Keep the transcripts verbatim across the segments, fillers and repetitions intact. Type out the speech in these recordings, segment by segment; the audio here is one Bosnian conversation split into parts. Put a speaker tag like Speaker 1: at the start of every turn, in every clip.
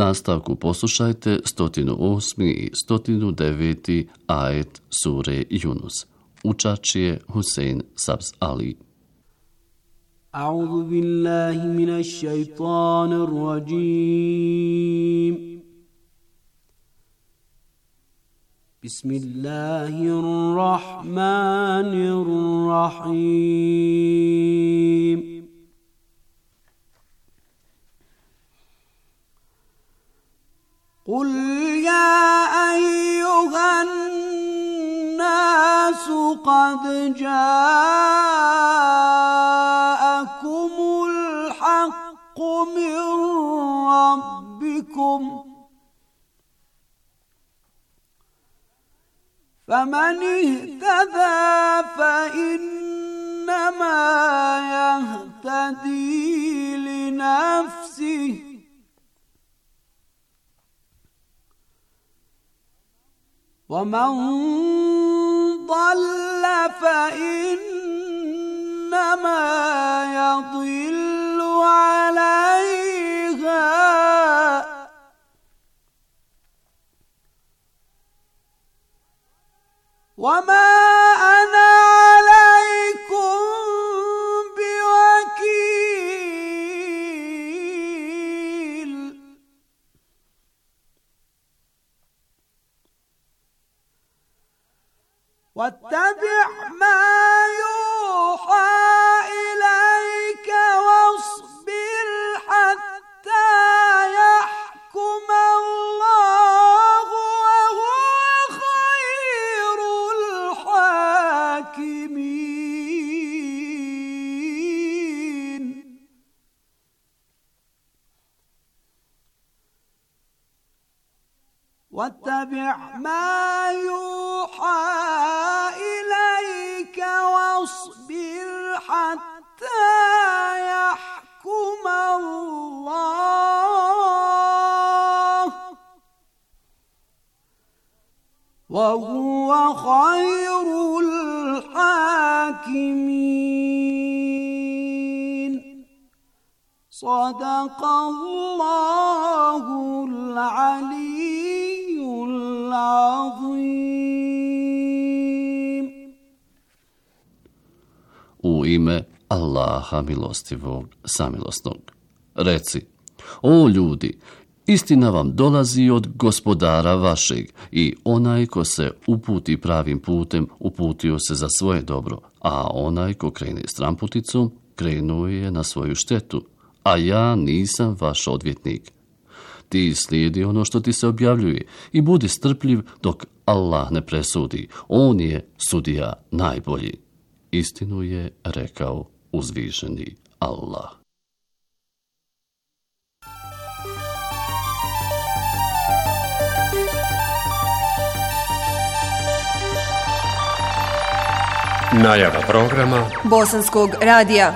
Speaker 1: nastavku poslušajte sto osmi i sto deveti ajet sure Yunus. Učač je Husein Sabz Ali.
Speaker 2: A'udhu billahi minash shaitanir rajim. Bismillahir rahmanir rahim. قل يا أيها الناس قد جاءكم الحق من ربكم فمن اهتدى فإنما يهتدي لنفسه ومن ضل فإنما يضل عليها وما أنا عليكم بوكيل واتبع ما يوحى إليك واصبر حتى يحكم الله وهو خير الحاكمين واتبع ما يوحى إليك واصبر حتى يحكم الله وهو خير الحاكمين صدق الله العلي العظيم.
Speaker 1: U ime Allaha milostivog, samilosnog. Reci, o ljudi, istina vam dolazi od gospodara vašeg i onaj ko se uputi pravim putem, uputio se za svoje dobro, a onaj ko krene stramputicom, krenuo je na svoju štetu, a ja nisam vaš odvjetnik. Ti slijedi ono što ti se objavljuje i budi strpljiv dok Allah ne presudi. On je sudija najbolji. Istinu je rekao uzvišeni Allah.
Speaker 3: Najava programa
Speaker 4: Bosanskog radija.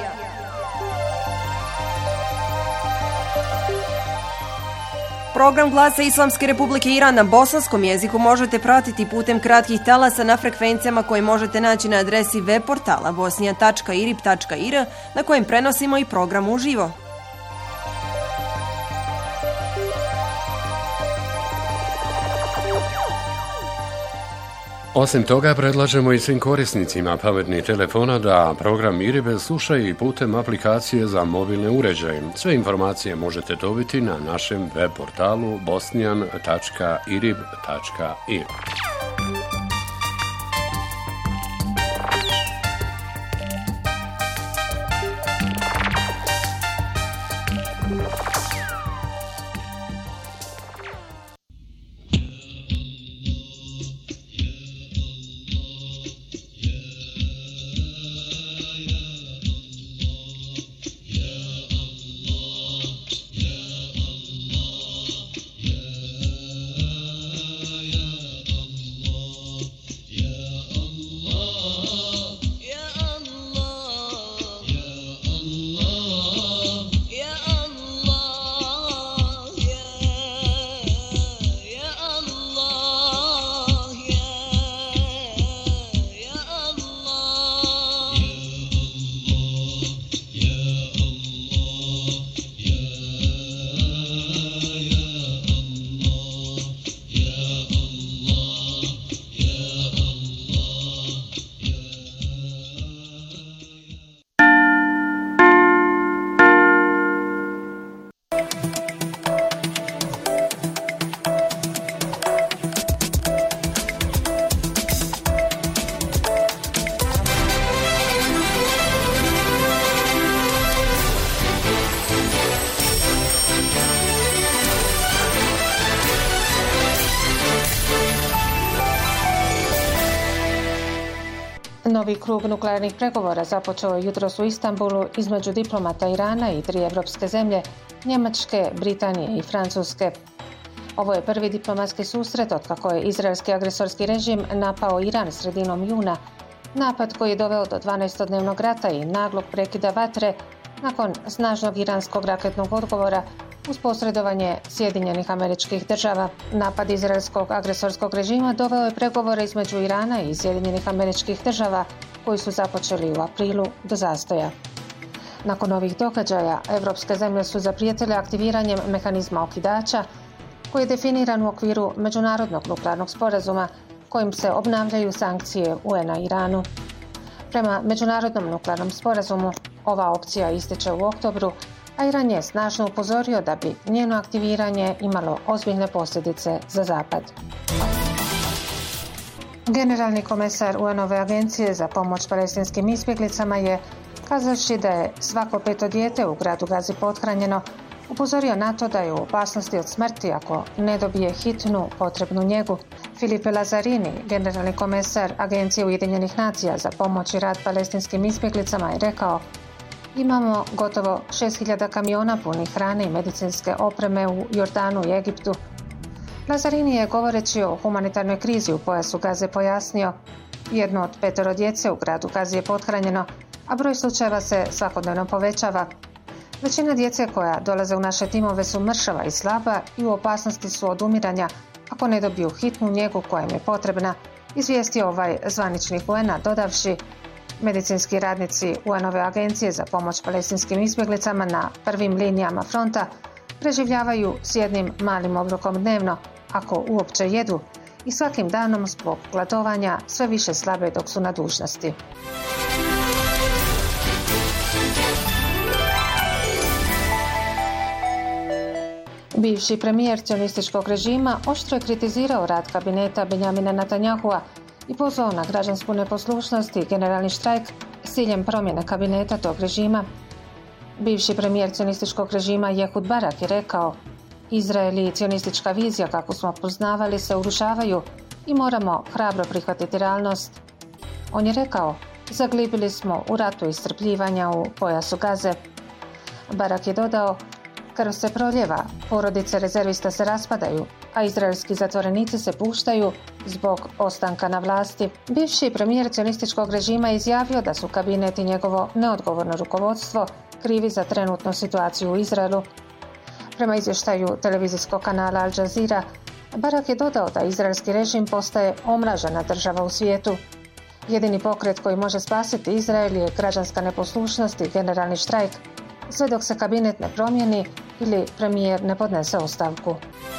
Speaker 4: Program Glasa Islamske Republike Iran na bosanskom jeziku možete pratiti putem kratkih talasa na frekvencijama koje možete naći na adresi web portala bosnija tačka irib tačka ir na kojem prenosimo i program uživo.
Speaker 3: Osim toga, predlažemo i svim korisnicima pametnih telefona da program Iribe slušaju i putem aplikacije za mobilne uređaje. Sve informacije možete dobiti na našem web portalu bosnijan tačka irib tačka ir.
Speaker 5: Novi krug nuklearnih pregovora započeo je jutros u Istanbulu između diplomata Irana i tri evropske zemlje, Njemačke, Britanije i Francuske. Ovo je prvi diplomatski susret otkako je izraelski agresorski režim napao Iran sredinom juna, napad koji je doveo do dvanaestodnevnog rata i naglog prekida vatre nakon snažnog iranskog raketnog odgovora uz posredovanje Sjedinjenih Američkih Država. Napad izraelskog agresorskog režima doveo je pregovore između Irana i Sjedinjenih Američkih Država koji su započeli u aprilu do zastoja. Nakon ovih događaja, evropske zemlje su zaprijetile aktiviranjem mehanizma okidača koji je definiran u okviru Međunarodnog nuklearnog sporazuma kojim se obnavljaju sankcije U N-a Iranu. Prema Međunarodnom nuklearnom sporazumu, ova opcija ističe u oktobru, a Iran je snažno upozorio da bi njeno aktiviranje imalo ozbiljne posljedice za Zapad. Generalni komesar U N-ove agencije za pomoć palestinskim izbjeglicama je, kazavši da je svako peto dijete u gradu Gazi pothranjeno, upozorio na to da je u opasnosti od smrti ako ne dobije hitnu potrebnu njegu. Filipe Lazzarini, generalni komesar Agencije Ujedinjenih nacija za pomoć i rad palestinskim izbjeglicama, je rekao: imamo gotovo šest hiljada kamiona punih hrane i medicinske opreme u Jordanu i Egiptu. Lazzarini je, govoreći o humanitarnoj krizi u pojasu Gaze, pojasnio: jedno od petero djece u gradu Gazi je pothranjeno, a broj slučajeva se svakodnevno povećava. Većina djece koja dolaze u naše timove su mršava i slaba i u opasnosti su od umiranja ako ne dobiju hitnu njegu koja im je potrebna, izvijestio ovaj zvaničnik U N-a, dodavši: medicinski radnici U N-ove agencije za pomoć palestinskim izbjeglicama na prvim linijama fronta preživljavaju s jednim malim obrokom dnevno, ako uopće jedu, i svakim danom zbog gladovanja sve više slabe dok su na dužnosti. Bivši premijer cionističkog režima oštro je kritizirao rad kabineta Benjamina Netanyahua i pozvao na građansku neposlušnost i generalni štrajk s ciljem promjene kabineta tog režima. Bivši premijer cionističkog režima Ehud Barak je rekao: Izrael i cionistička vizija kakvu smo poznavali se urušavaju i moramo hrabro prihvatiti realnost. On je rekao: zaglibili smo u ratu iscrpljivanja u pojasu Gaze. Barak je dodao: krv se proljeva, porodice rezervista se raspadaju, a izraelski zatvorenici se puštaju zbog ostanka na vlasti. Bivši premijer cionističkog režima je izjavio da su kabinet i njegovo neodgovorno rukovodstvo krivi za trenutnu situaciju u Izraelu. Prema izvještaju televizijskog kanala Al Jazeera, Barak je dodao da izraelski režim postaje omražena država u svijetu. Jedini pokret koji može spasiti Izrael je građanska neposlušnost i generalni štrajk, sve dok se kabinet ne promijeni ili premijer ne podnese ostavku.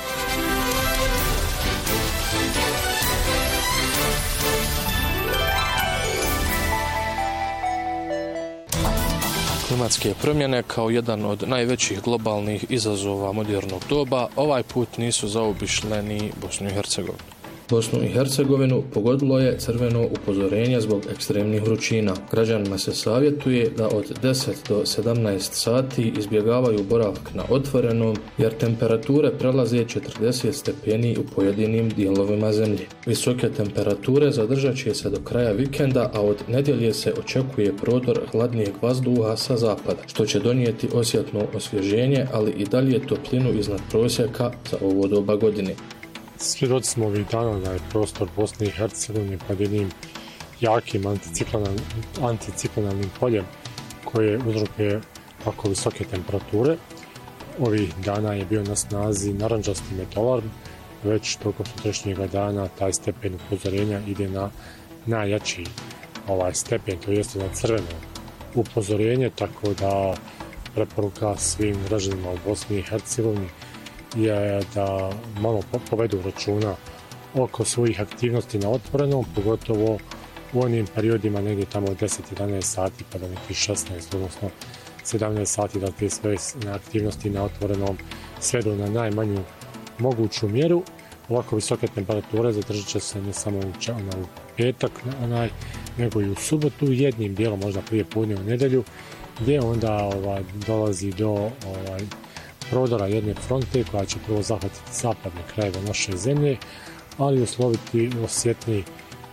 Speaker 6: Klimatske promjene kao jedan od najvećih globalnih izazova modernog doba ovaj put nisu zaobišle ni Bosnu i Hercegovinu.
Speaker 7: Bosnu i Hercegovinu pogodilo je crveno upozorenje zbog ekstremnih vrućina. Građanima se savjetuje da od deset do sedamnaest sati izbjegavaju boravak na otvorenom, jer temperature prelaze četrdeset stepeni u pojedinim dijelovima zemlje. Visoke temperature zadržat će se do kraja vikenda, a od nedjelje se očekuje prodor hladnijeg vazduha sa zapada, što će donijeti osjetno osvježenje, ali i dalje toplinu iznad prosjeka za ovo doba godine.
Speaker 8: Svjedoci smo ovih dana da je prostor Bosne i Hercegovine pod jednim jakim anticiklonalnim poljem koje uzrokuje tako visoke temperature. Ovih dana je bio na snazi narandžasti metalarm, već tokom sutrašnjega dana taj stepen upozorenja ide na najjači ovaj stepen, to jeste na crveno upozorenje, tako da preporuka svim građanima u Bosni i Hercegovini je da malo povedu računa oko svojih aktivnosti na otvorenom, pogotovo u onim periodima negdje tamo od deset do jedanaest sati pa do nekih šesnaest, odnosno sedamnaest sati, da te sve aktivnosti na otvorenom svedu na najmanju moguću mjeru. Ovako visoke temperature zadržat će se ne samo u petak, onaj, nego i u subotu, jednim dijelom možda prije podne u nedjelju, gdje onda ovaj, dolazi do ovaj, prodora jedne fronte koja će prvo zahvatiti zapadne krajeve naše zemlje, ali usloviti osjetni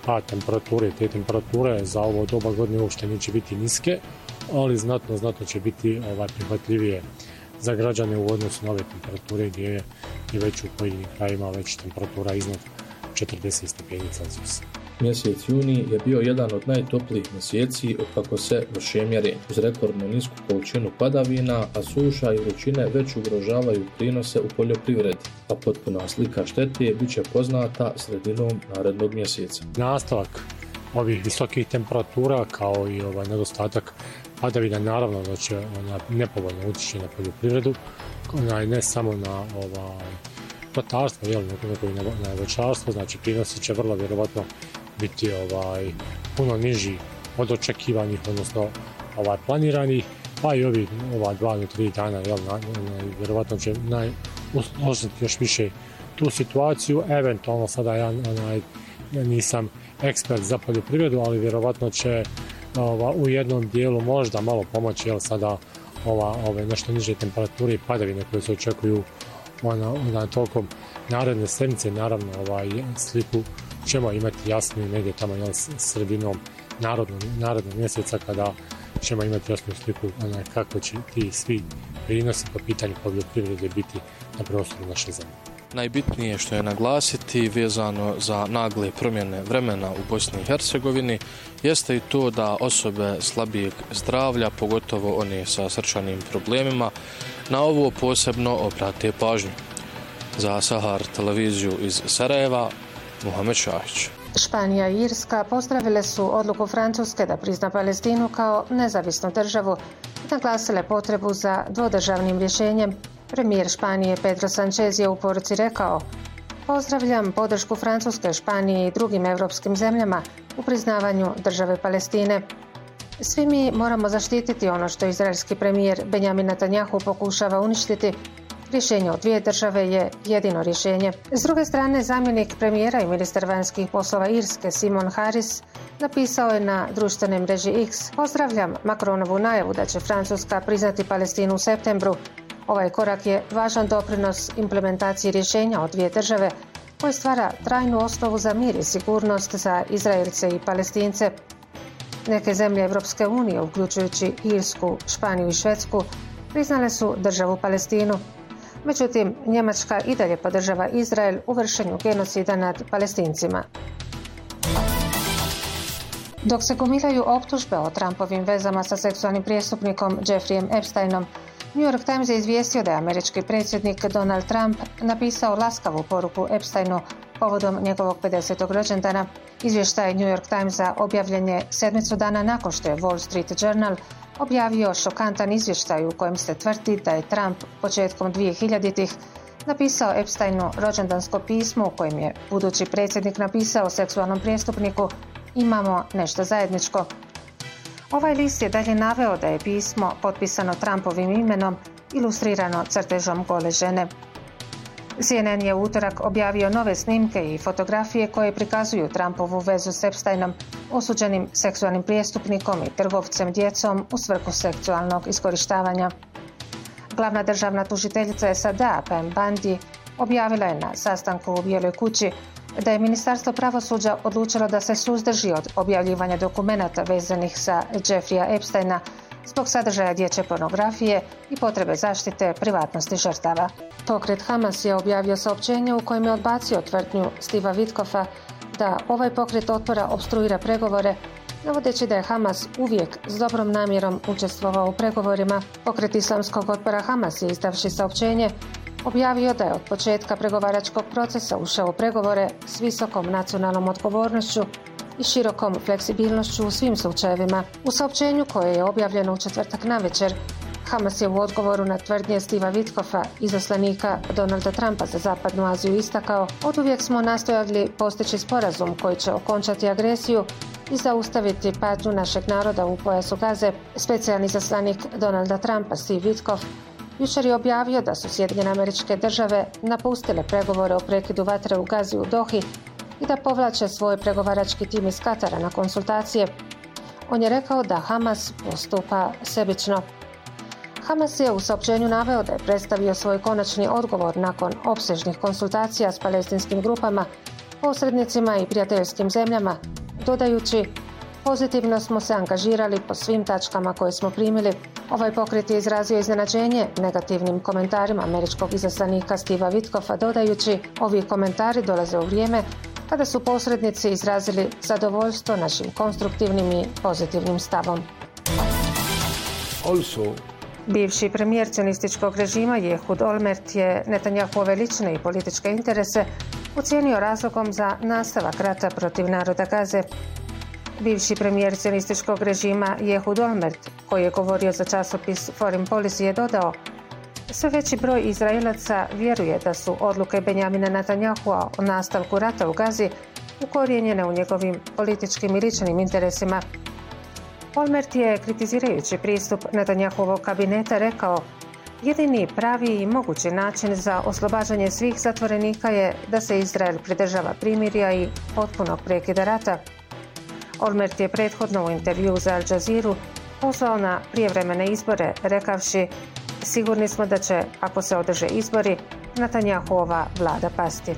Speaker 8: pad temperature. Te temperature za ovo doba godine uopšte neće biti niske, ali znatno, znatno će biti ovaj, prihvatljivije za građane u odnosu na ove temperature gdje je i već u pojedinim krajima već temperatura iznad četrdeset stepeni Celzijusa.
Speaker 7: Mjesec juni je bio jedan od najtoplijih mjeseci od kako se vrše mjerenje. Uz rekordno nisku količinu padavina, a suša i vrućine već ugrožavaju prinose u poljoprivredi, a potpuna slika štete bit će poznata sredinom narednog mjeseca.
Speaker 8: Nastavak ovih visokih temperatura kao i ovaj nedostatak padavina naravno da će ona nepovoljno utječe na poljoprivredu, ona ne samo na ovaj stočarstvo, jel, nego i na, na voćarstvo, znači prinosi će vrlo vjerovatno biti ovaj puno niži od očekivanih, odnosno ovaj planiranih, pa i ovi ova dva do tri dana, jel, na, na, vjerovatno će naj usložiti još više tu situaciju. Eventualno sada ja, onaj, ja nisam ekspert za poljoprivredu, ali vjerovatno će ova, u jednom dijelu možda malo pomoći, jel, sada ova, ove nešto niže temperature i padavine koje se očekuju ona, ona tokom naredne sedmice. Naravno ovaj sliku ćemo imati jasniju negdje tamo, jel, sredinom narodnog, narodnog mjeseca, kada ćemo imati jasnu sliku ona, kako će ti svi prinosi po pitanju poljoprivrede biti na prostoru naše zemlje.
Speaker 6: Najbitnije što je naglasiti vezano za nagle promjene vremena u Bosni i Hercegovini jeste i to da osobe slabijeg zdravlja, pogotovo one sa srčanim problemima, na ovo posebno obrate pažnju. Za Sahar televiziju iz Sarajeva, Muhamed Šahić.
Speaker 5: Španija i Irska pozdravile su odluku Francuske da prizna Palestinu kao nezavisnu državu i naglasile potrebu za dvodržavnim rješenjem. Premijer Španije Pedro Sanchez je u poruci rekao: "Pozdravljam podršku Francuske, Španije i drugim europskim zemljama u priznavanju države Palestine. Svi mi moramo zaštititi ono što izraelski premijer Benjamin Netanjahu pokušava uništiti. Rješenje od dvije države je jedino rješenje." S druge strane, zamjenik premijera i ministar vanjskih poslova Irske Simon Harris napisao je na društvenoj mreži X: "Pozdravljam Macronovu najavu da će Francuska priznati Palestinu u septembru. Ovaj korak je važan doprinos implementaciji rješenja od dvije države koje stvara trajnu osnovu za mir i sigurnost za Izraelce i Palestince." Neke zemlje Evropske unije, uključujući Irsku, Španiju i Švedsku, priznale su državu Palestinu. Međutim, Njemačka i dalje podržava Izrael u vršenju genocida nad Palestincima. Dok se gomilaju optužbe o Trumpovim vezama sa seksualnim prijestupnikom Jeffreyem Epsteinom, New York Times je izvijestio da je američki predsjednik Donald Trump napisao laskavu poruku Epsteinu povodom njegovog pedesetog rođendana. Izvještaj New York Timesa objavljen je sedmicu dana nakon što je Wall Street Journal objavio šokantan izvještaj u kojem se tvrdi da je Trump početkom dvije hiljaditih napisao Epsteinu rođendansko pismo u kojem je budući predsjednik napisao seksualnom prijestupniku: "Imamo nešto zajedničko." Ovaj list je dalje naveo da je pismo potpisano Trumpovim imenom, ilustrirano crtežom gole žene. C N N je u utorak objavio nove snimke i fotografije koje prikazuju Trumpovu vezu s Epsteinom, osuđenim seksualnim prijestupnikom i trgovcem djecom u svrhu seksualnog iskorištavanja. Glavna državna tužiteljica S A D-a Pam Bondi objavila je na sastanku u Bijeloj kući da je Ministarstvo pravosuđa odlučilo da se suzdrži od objavljivanja dokumenata vezanih sa Jeffreya Epsteina zbog sadržaja dječje pornografije i potrebe zaštite privatnosti žrtava. Pokret Hamas je objavio saopćenje u kojem je odbacio tvrdnju Steva Witkoffa da ovaj pokret otpora opstruira pregovore, navodeći da je Hamas uvijek s dobrom namjerom učestvovao u pregovorima. Pokret islamskog otpora Hamas je, izdavši saopćenje, objavio da je od početka pregovaračkog procesa ušao u pregovore s visokom nacionalnom odgovornošću i širokom fleksibilnošću u svim slučajevima. U saopćenju koje je objavljeno u četvrtak navečer, Hamas je u odgovoru na tvrdnje Steva Witkoffa, izaslanika Donalda Trumpa za Zapadnu Aziju, istakao: "Oduvijek smo nastojali postići sporazum koji će okončati agresiju i zaustaviti patnju našeg naroda u pojasu Gaze." Specijalni izaslanik Donalda Trumpa Steve Witkoff jučer je objavio da su Sjedinjene Američke Države napustile pregovore o prekidu vatre u Gazi u Dohi i da povlače svoj pregovarački tim iz Katara na konsultacije. On je rekao da Hamas postupa sebično. Hamas je u saopćenju naveo da je predstavio svoj konačni odgovor nakon opsežnih konsultacija s palestinskim grupama posrednicima i prijateljskim zemljama, dodajući: pozitivno smo se angažirali po svim tačkama koje smo primili. Ovaj pokret je izrazio iznenađenje negativnim komentarima američkog izaslanika Steva Witkoffa, dodajući: ovi komentari dolaze u vrijeme kada su posrednici izrazili zadovoljstvo našim konstruktivnim i pozitivnim stavom.
Speaker 9: Also,
Speaker 5: bivši premijer cionističkog režima Ehud Olmert je Netanjahove lične i političke interese ocijenio razlogom za nastavak rata protiv naroda Gaze. Bivši premijer cionističkog režima Ehud Olmert, koji je govorio za časopis Foreign Policy, je dodao: sve veći broj Izraelaca vjeruje da su odluke Benjamina Netanjahua o nastavku rata u Gazi ukorijenjene u njegovim političkim i ličnim interesima. Olmert je, kritizirajući pristup Netanjahuovog kabineta, rekao: jedini pravi i mogući način za oslobađanje svih zatvorenika je da se Izrael pridržava primirja i potpunog prekida rata. Olmert je prethodno u intervju za Al Jazeeru pozvao na prijevremene izbore, rekavši: sigurni smo da će, ako se održe izbori, Netanjahuova vlada pasti.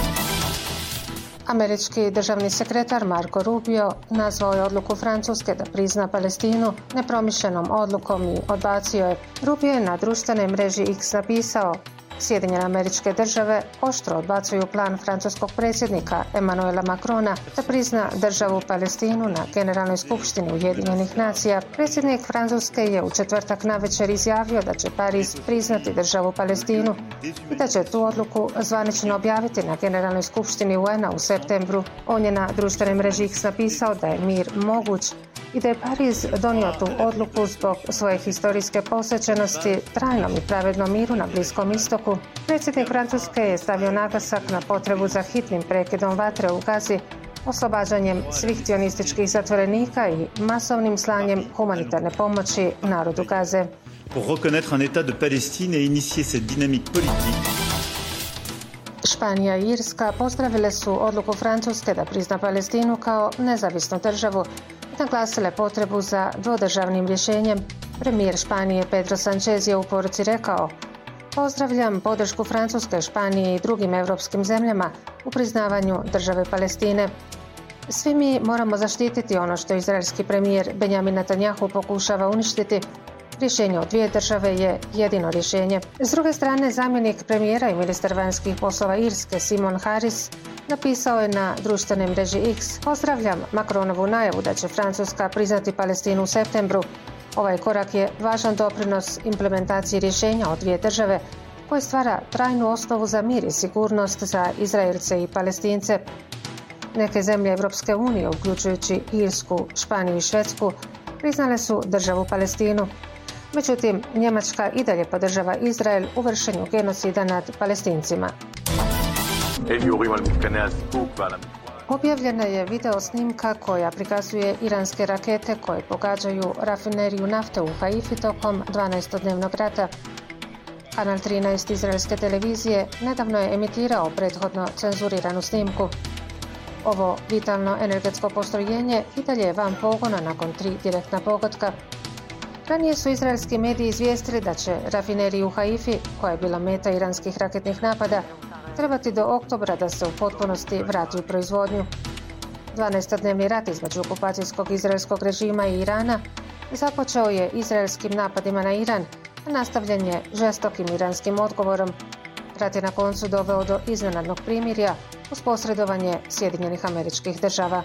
Speaker 5: Američki državni sekretar Marco Rubio nazvao je odluku Francuske da prizna Palestinu nepromišljenom odlukom i odbacio je. Rubio je na društvenoj mreži X napisao: Sjedinjene Američke Države oštro odbacuju plan francuskog predsjednika Emmanuela Macrona da prizna državu Palestinu na Generalnoj skupštini Ujedinjenih nacija. Predsjednik Francuske je u četvrtak navečer izjavio da će Pariz priznati državu Palestinu i da će tu odluku zvanično objaviti na Generalnoj skupštini U N-a u septembru. On je na društvenoj mreži X napisao da je mir moguć i da je Pariz donio tu odluku zbog svoje historijske posvećenosti trajnom i pravednom miru na Bliskom istoku. Predsjednik Francuske je stavio naglasak na potrebu za hitnim prekidom vatre u Gazi, oslobađanjem svih cionističkih zatvorenika i masovnim slanjem humanitarne pomoći narodu Gaze.
Speaker 10: Pour reconnaître un état de Palestine et initier cette dynamique politique.
Speaker 5: Španija i Irska pozdravile su odluku Francuske da prizna Palestinu kao nezavisnu državu i naglasile potrebu za dvodržavnim rješenjem. Premijer Španije Pedro Sanchez je u poruci rekao: pozdravljam podršku Francuske, Španije i drugim europskim zemljama u priznavanju države Palestine. Svi mi moramo zaštititi ono što izraelski premijer Benjamin Netanjahu pokušava uništiti. Rješenje od dvije države je jedino rješenje. S druge strane, zamjenik premijera i ministar vanjskih poslova Irske Simon Harris napisao je na društvenoj mreži X: pozdravljam Macronovu najavu da će Francuska priznati Palestinu u septembru. Ovaj korak je važan doprinos implementaciji rješenja od dvije države koje stvara trajnu osnovu za mir i sigurnost za Izraelce i Palestince. Neke zemlje Europske unije, uključujući Irsku, Španiju i Švedsku, priznale su državu Palestinu. Međutim, Njemačka i dalje podržava Izrael u vršenju genocida nad Palestincima. Objavljena je video snimka koja prikazuje iranske rakete koje pogađaju rafineriju nafte u Haifi tokom dvanaestodnevnog rata. Kanal trinaest izraelske televizije nedavno je emitirao prethodno cenzuriranu snimku. Ovo vitalno energetsko postrojenje i dalje je van pogona nakon tri direktna pogotka. Ranije su izraelski mediji izvijestili da će rafineriju u Haifi, koja je bila meta iranskih raketnih napada, trebati do oktobra da se u potpunosti vrati u proizvodnju. dvanaestodnevni rat između okupacijskog izraelskog režima i Irana započeo je izraelskim napadima na Iran, a nastavljen je žestokim iranskim odgovorom. Rat je na koncu doveo do iznenadnog primirja uz posredovanje Sjedinjenih Američkih Država.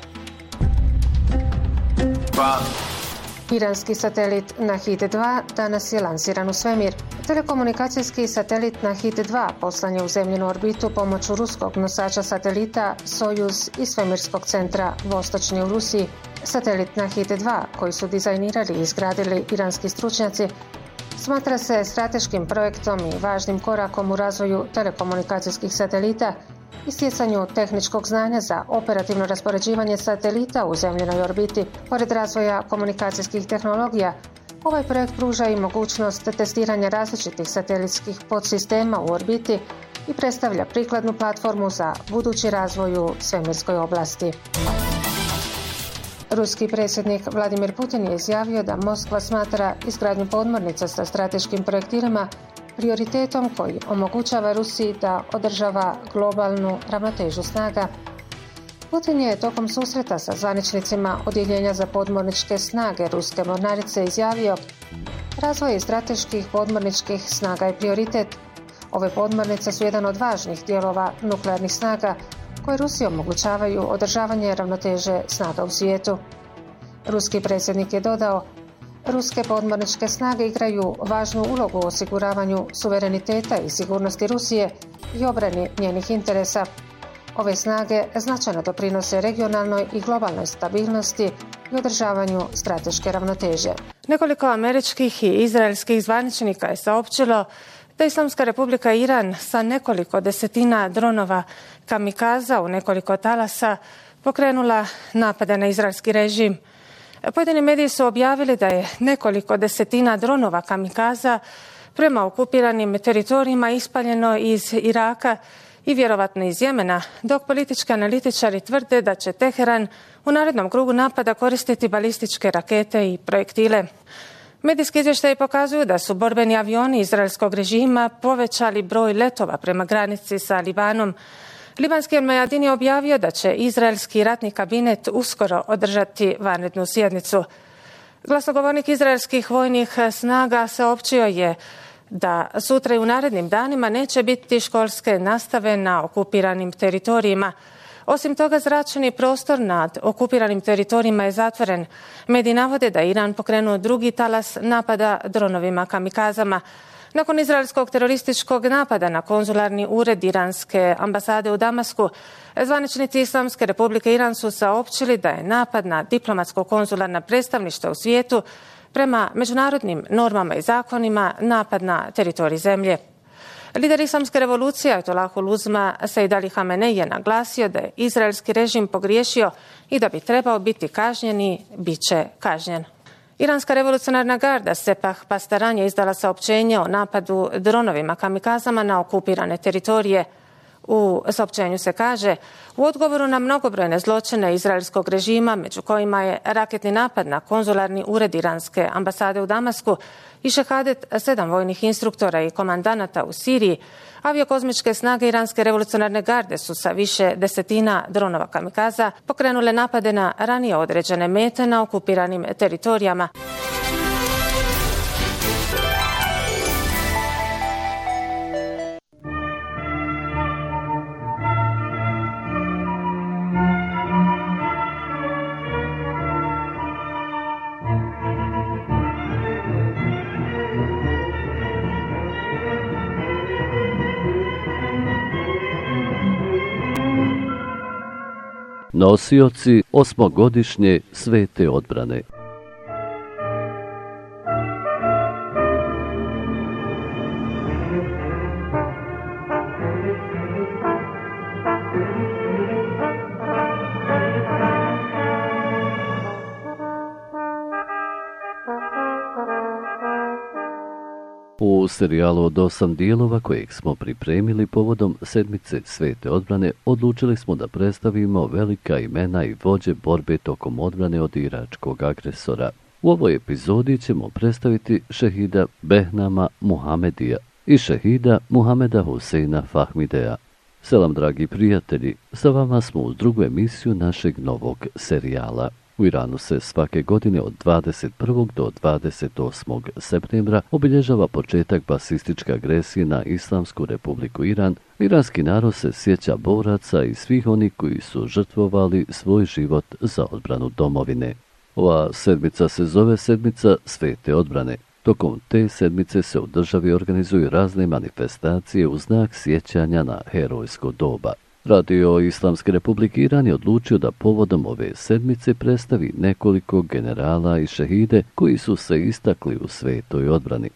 Speaker 5: Pa. Iranski satelit Nahid dva danas je lansiran u svemir. Telekomunikacijski satelit Nahid dva poslan je u zemljinu orbitu pomoću ruskog nosača satelita Sojuz iz svemirskog centra Vostočni u Rusiji. Satelit Nahid dva, koji su dizajnirali i izgradili iranski stručnjaci, smatra se strateškim projektom i važnim korakom u razvoju telekomunikacijskih satelita i stjecanju tehničkog znanja za operativno raspoređivanje satelita u zemljenoj orbiti. Pored razvoja komunikacijskih tehnologija, ovaj projekt pruža i mogućnost testiranja različitih satelitskih podsistema u orbiti i predstavlja prikladnu platformu za budući razvoj u svemirskoj oblasti. Ruski predsjednik Vladimir Putin je izjavio da Moskva smatra izgradnju podmornica sa strateškim projektilima prioritetom koji omogućava Rusiji da održava globalnu ravnotežu snaga. Putin je tokom susreta sa zvaničnicima Odjeljenja za podmorničke snage Ruske mornarice izjavio: razvoj strateških podmorničkih snaga je prioritet. Ove podmornice su jedan od važnih dijelova nuklearnih snaga koje Rusiji omogućavaju održavanje ravnoteže snaga u svijetu. Ruski predsjednik je dodao: ruske podmorničke snage igraju važnu ulogu u osiguravanju suvereniteta i sigurnosti Rusije i obrani njenih interesa. Ove snage značajno doprinose regionalnoj i globalnoj stabilnosti i održavanju strateške ravnoteže.
Speaker 9: Nekoliko američkih i izraelskih zvaničnika je saopćilo da Islamska Republika Iran sa nekoliko desetina dronova kamikaza u nekoliko talasa pokrenula napade na izraelski režim. Pojedini mediji su objavili da je nekoliko desetina dronova kamikaza prema okupiranim teritorijima ispaljeno iz Iraka i vjerovatno iz Jemena, dok politički analitičari tvrde da će Teheran u narednom krugu napada koristiti balističke rakete i projektile. Medijski izvještaji pokazuju da su borbeni avioni izraelskog režima povećali broj letova prema granici sa Libanom. Libanski Al-Mayadin je objavio da će izraelski ratni kabinet uskoro održati vanrednu sjednicu. Glasnogovornik izraelskih vojnih snaga saopćio je da sutra i u narednim danima neće biti školske nastave na okupiranim teritorijima. Osim toga, zračni prostor nad okupiranim teritorijima je zatvoren. Mediji navode da je Iran pokrenuo drugi talas napada dronovima kamikazama. Nakon izraelskog terorističkog napada na konzularni ured iranske ambasade u Damasku, zvaničnici Islamske Republike Iran su saopćili da je napad na diplomatsko-konzularna predstavništva u svijetu prema međunarodnim normama i zakonima napad na teritorij zemlje. Lider Islamske revolucije Ajatolahul Uzma Sejd Ali Hamenej je naglasio da je izraelski režim pogriješio i da bi trebao biti kažnjen i bit će kažnjen. Iranska revolucionarna garda Sepah Pastaran je izdala saopćenje o napadu dronovima kamikazama na okupirane teritorije. U saopćenju se kaže: u odgovoru na mnogobrojne zločine izraelskog režima, među kojima je raketni napad na konzularni ured iranske ambasade u Damasku i šehadet sedam vojnih instruktora i komandanata u Siriji, aviokozmičke snage Iranske revolucionarne garde su sa više desetina dronova kamikaza pokrenule napade na ranije određene mete na okupiranim teritorijama.
Speaker 1: Nosioci osmogodišnje svete odbrane. U serijalu od osam dijelova kojeg smo pripremili povodom sedmice svete odbrane, odlučili smo da predstavimo velika imena i vođe borbe tokom odbrane od iračkog agresora. U ovoj epizodi ćemo predstaviti šehida Behnama Muhamedija i šehida Muhameda Huseina Fahmidea. Selam, dragi prijatelji, sa vama smo uz drugu emisiju našeg novog serijala. U Iranu se svake godine od dvadeset prvog do dvadeset osmog septembra obilježava početak basističke agresije na Islamsku Republiku Iran. Iranski narod se sjeća boraca i svih onih koji su žrtvovali svoj život za odbranu domovine. Ova sedmica se zove sedmica svete odbrane. Tokom te sedmice se u državi organizuju razne manifestacije u znak sjećanja na herojsko doba. Radio Islamske Republike Iran je odlučio da povodom ove sedmice predstavi nekoliko generala i šehide koji su se istakli u svetoj odbrani.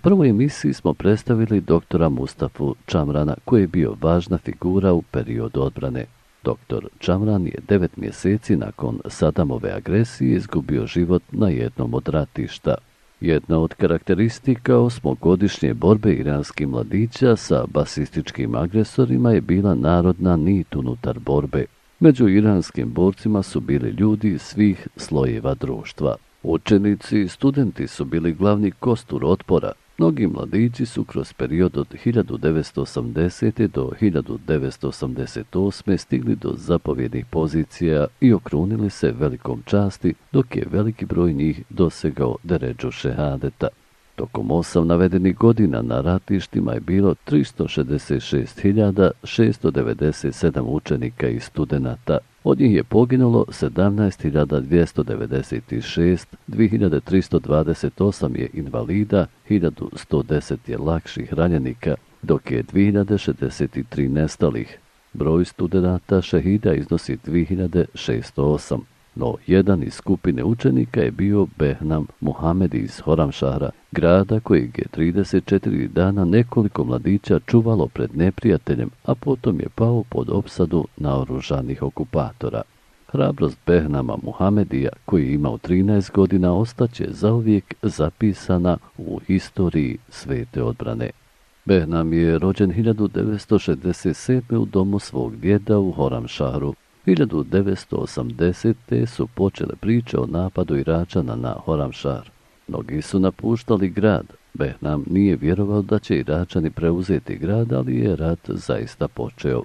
Speaker 1: prvoj emisiji smo predstavili doktora Mustafu Čamrana, koji je bio važna figura u periodu odbrane. Doktor Čamran je devet mjeseci nakon Sadamove agresije izgubio život na jednom od ratišta. Jedna od karakteristika osmogodišnje borbe iranskih mladića sa basističkim agresorima je bila narodna nit unutar borbe. Među iranskim borcima su bili ljudi iz svih slojeva društva. Učenici i studenti su bili glavni kostur otpora. Mnogi mladići su kroz period od hiljadu devetsto osamdesete. do hiljadu devetsto osamdeset osme. stigli do zapovjednih pozicija i okrunili se velikom časti, dok je veliki broj njih dosegao deređu šehadeta. Tokom osam navedenih godina na ratištima je bilo tristo šezdeset šest hiljada šesto devedeset sedam učenika i studenata. Od njih je poginulo sedamnaest hiljada dvjesto devedeset šest, dvije hiljade tristo dvadeset osam je invalida, hiljadu sto deset je lakših ranjenika, dok je dvije hiljade šezdeset tri nestalih. Broj studenata šehida iznosi dvije hiljade šesto osam. No, jedan iz skupine učenika je bio Behnam Muhamedi iz Horamšahra, grada kojeg je trideset četiri dana nekoliko mladića čuvalo pred neprijateljem, a potom je pao pod opsadu naoružanih okupatora. Hrabrost Behnama Muhamedija, koji je imao trinaest godina, ostaće zauvijek zapisana u historiji svete odbrane. Behnam je rođen hiljadu devetsto šezdeset sedme. u domu svog djeda u Horamšahru. hiljadu devetsto osamdesete. su počele priče o napadu Iračana na Horamšar. Mnogi su napuštali grad. Behnam nije vjerovao da će Iračani preuzeti grad, ali je rat zaista počeo.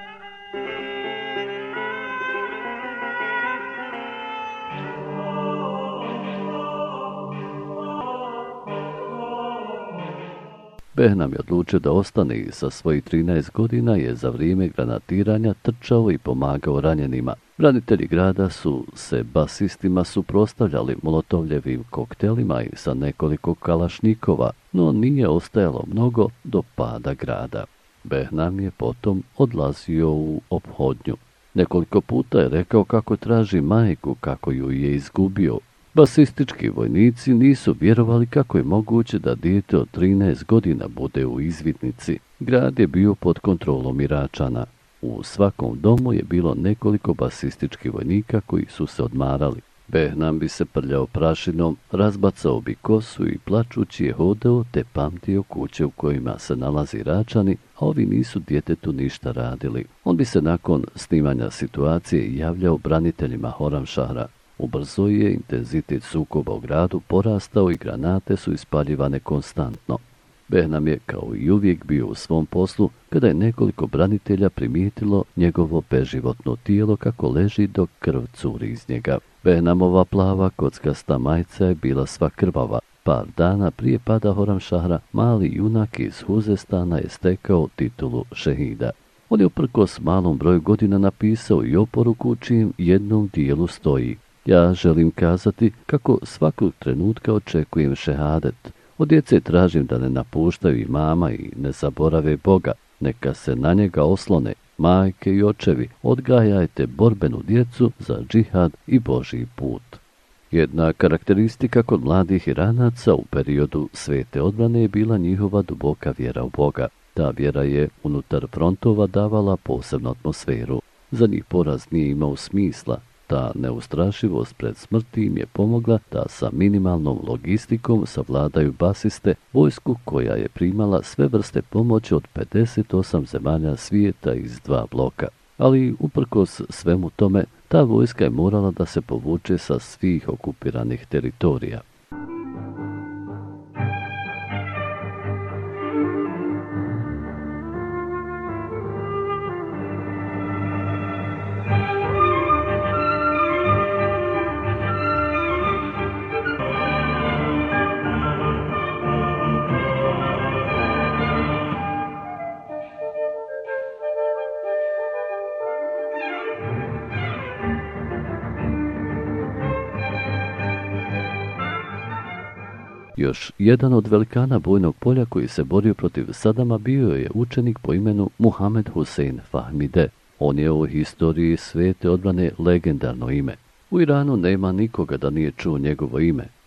Speaker 1: Behnam je odlučio da ostane i sa svojih trinaest godina je za vrijeme granatiranja trčao i pomagao ranjenima. Branitelji grada su se basistima suprotstavljali molotovljevim koktelima i sa nekoliko kalašnikova, no nije ostajalo mnogo do pada grada. Behnam je potom odlazio u ophodnju. Nekoliko puta je rekao kako traži majku, kako ju je izgubio. Basistički vojnici nisu vjerovali kako je moguće da dijete od trinaest godina bude u izvidnici. Grad je bio pod kontrolom Iračana. U svakom domu je bilo nekoliko basističkih vojnika koji su se odmarali. Behnam bi se prljao prašinom, razbacao bi kosu i plačući je hodao te pamtio kuće u kojima se nalazi Iračani, a ovi nisu djetetu ništa radili. On bi se nakon snimanja situacije javljao braniteljima Horamšahra. Ubrzo je intenzitet sukoba u gradu porastao i granate su ispaljivane konstantno. Behnam je kao i uvijek bio u svom poslu kada je nekoliko branitelja primijetilo njegovo beživotno tijelo kako leži dok krv curi iz njega. Behnamova plava kockasta majica je bila sva krvava. Par dana prije pada Horamšahra mali junak iz Huzestana je stekao titulu šehida. On je uprkos malom broju godina napisao i oporuku u čijem jednom dijelu stoji: ja želim kazati kako svakog trenutka očekujem šehadet. Od djece tražim da ne napuštaju imama i ne zaborave Boga. Neka se na njega oslone. Majke i očevi, odgajajte borbenu djecu za džihad i Božji put. Jedna karakteristika kod mladih Iranaca u periodu svete odbrane je bila njihova duboka vjera u Boga. Ta vjera je unutar frontova davala posebnu atmosferu. Za njih poraz nije imao smisla. Ta neustrašivost pred smrti im je pomogla da sa minimalnom logistikom savladaju basiste, vojsku koja je primala sve vrste pomoći od pedeset osam zemalja svijeta iz dva bloka. Ali uprkos svemu tome, ta vojska je morala da se povuče sa svih okupiranih teritorija. Još jedan od velikana bojnog polja koji se borio protiv Sadama bio je učenik po imenu Muhamed Husein Fahmide. On je u historiji svete odbrane legendarno ime. U Iranu nema nikoga da nije čuo njegovo ime.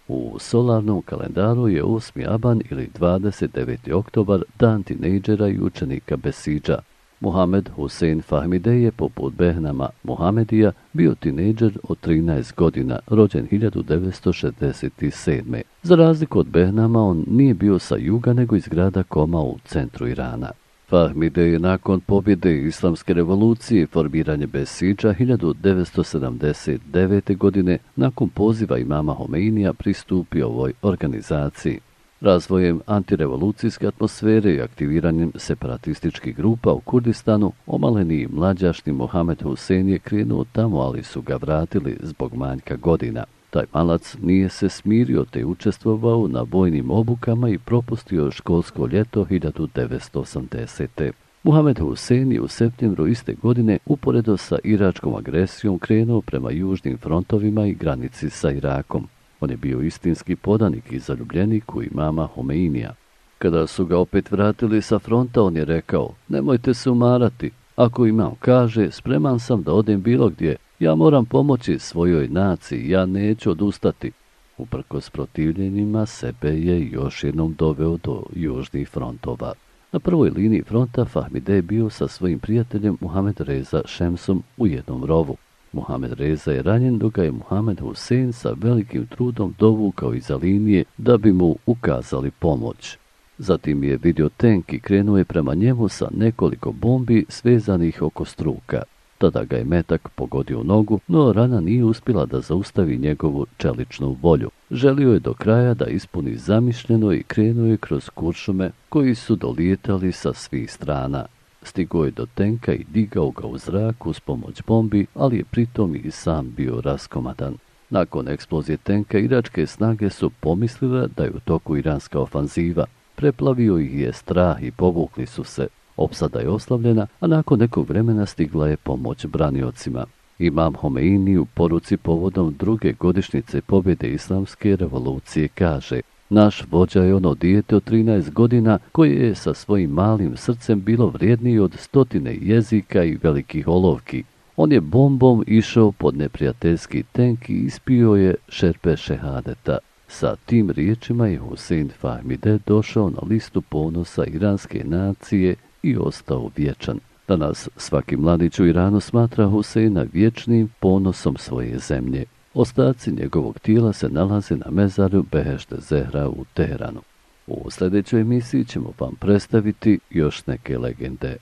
Speaker 1: U solarnom kalendaru je osmi Aban ili dvadeset deveti oktobar dan tinejdžera i učenika Besidža. Muhamed Husein Fahmidej je poput Behnama Muhamedija bio tinejdžer od trinaest godina, rođen hiljadu devetsto šezdeset sedme. Za razliku od Behnama, on nije bio sa juga nego iz grada Koma u centru Irana. Fahmidej je nakon pobjede Islamske revolucije i formiranje Besidža hiljadu devetsto sedamdeset devete. godine nakon poziva imama Homeinija pristupio ovoj organizaciji. Razvojem antirevolucijske atmosfere i aktiviranjem separatističkih grupa u Kurdistanu, omaleni i mlađašni Mohamed Husein je krenuo tamo, ali su ga vratili zbog manjka godina. Taj malac nije se smirio te učestvovao na vojnim obukama i propustio školsko ljeto hiljadu devetsto osamdesete. Muhamed Husein je u septembru iste godine uporedo sa iračkom agresijom krenuo prema južnim frontovima i granici sa Irakom. On je bio istinski podanik i zaljubljenik u imama Homeinija. Kada su ga opet vratili sa fronta, on je rekao: nemojte se umarati, ako imam kaže, spreman sam da odem bilo gdje, ja moram pomoći svojoj naciji, ja neću odustati. Uprkos protivljenjima sebe je još jednom doveo do južnih frontova. Na prvoj liniji fronta Fahmidej je bio sa svojim prijateljem Muhamed Reza Šemsom u jednom rovu. Muhamed Reza je ranjen, dok ga je Muhamed Husein sa velikim trudom dovukao iza linije da bi mu ukazali pomoć. Zatim je vidio tenk i krenuo je prema njemu sa nekoliko bombi svezanih oko struka. Tada ga je metak pogodio u nogu, no rana nije uspjela da zaustavi njegovu čeličnu volju. Želio je do kraja da ispuni zamišljeno i krenuo je kroz kuršume koji su dolijetali sa svih strana. Stigao je do tenka i digao ga u zrak uz pomoć bombi, ali je pritom i sam bio raskomadan. Nakon eksplozije tenka, iračke snage su pomislile da je u toku iranska ofanziva. Preplavio ih je strah i povukli su se. Opsada je oslavljena, a nakon nekog vremena stigla je pomoć braniocima. Imam Homeini u poruci povodom druge godišnjice pobjede Islamske revolucije kaže: naš vođa je ono dijete od trinaest godina koje je sa svojim malim srcem bilo vrijedniji od stotine jezika i velikih olovki. On je bombom išao pod neprijateljski tenk i ispio je šerpe šehadeta. Sa tim riječima je Husein Fahmidej došao na listu ponosa iranske nacije i ostao vječan. Danas svaki mladić u Iranu smatra Huseina vječnim ponosom svoje zemlje. Ostaci njegovog tijela se nalaze na mezaru Behešte Zehra u Teheranu. U sljedećoj emisiji ćemo vam predstaviti još neke legende.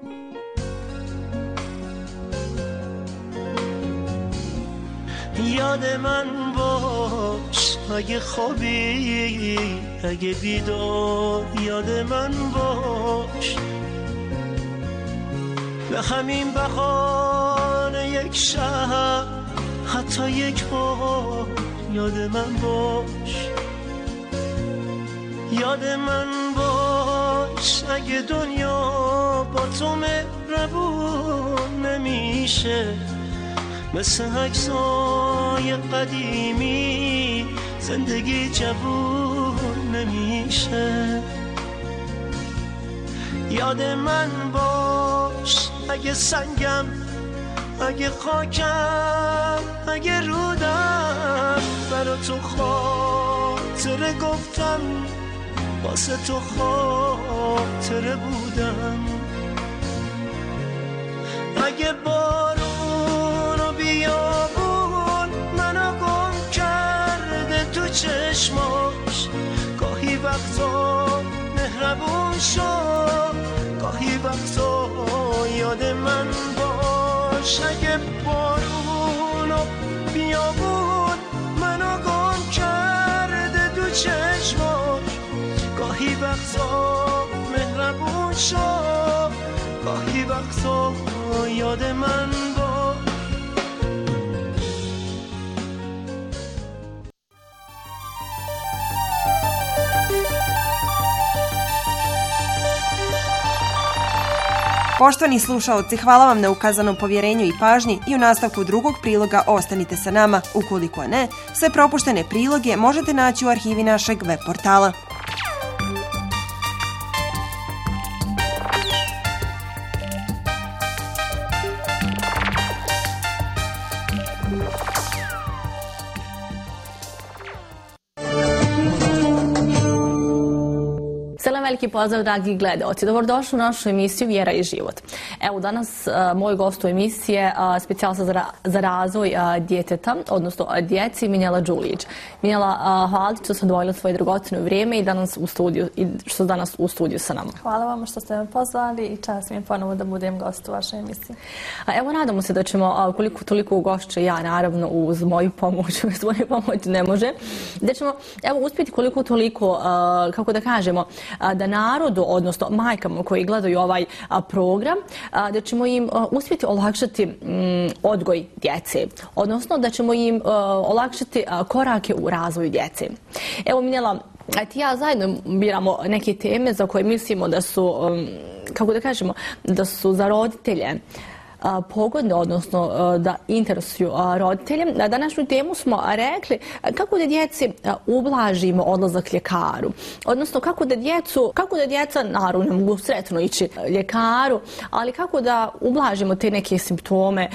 Speaker 11: یاد من باش اگه خوابی اگه بیدار یاد من باش به همین بهانه یک شب حتی یک بار یاد من باش یاد من باش اگه دنیا با تو مهربون نمیشه مثل عکسای قدیمی زندگی جوون نمیشه یاد من باش اگه سنگم اگه خاکم اگه رودم برا تو خاطره گفتم واسه تو خاطره بودم اگه بارون و بیابون منو گم کرده تو چشماش گاهی وقتا مهربون شد گاهی وقتا یاد من باش اگه بارون و بیابون منو گم کرده تو چشماش گاهی وقتا مهربون شد گاهی وقتا یاد من باش
Speaker 4: Poštovani slušaoci, hvala vam na ukazanom povjerenju i pažnji i u nastavku drugog priloga ostanite sa nama. Ukoliko ne, sve propuštene priloge možete naći u arhivi našeg web portala.
Speaker 12: veliki pozdrav, dragi gledaoci. Dobrodošli u našu emisiju Vjera i život. Evo, danas moj gost u emisiji je specijalista za, za razvoj djeteta, odnosno djeci, Minjela Đulić. Minjela, hvala ti što ste odvojili svoje dragocjeno vrijeme i danas u studiju, i što ste danas u studiju sa nama.
Speaker 13: Hvala vam što ste me pozvali i čast mi je ponovo da budem gost u vašoj emisiji.
Speaker 12: Evo, nadamo se da ćemo, koliko toliko ugošće, ja naravno uz moju pomoć, uz moju pomoć ne može, da ćemo evo, uspjeti koliko toliko, kako da kažemo, da narodu, odnosno majkama koji gledaju ovaj program, da ćemo im uspjeti olakšati odgoj djece, odnosno da ćemo im olakšati korake u razvoju djece. Evo, Minjela, ti ja zajedno biramo neke teme za koje mislimo da su, kako da kažemo, da su za roditelje pogodne, odnosno da interesuju roditelje. Na današnju temu smo rekli kako da djeci ublažimo odlazak ljekaru. Odnosno kako da djecu, kako da djeca naravno ne mogu sretno ići ljekaru, ali kako da ublažimo te neke simptome,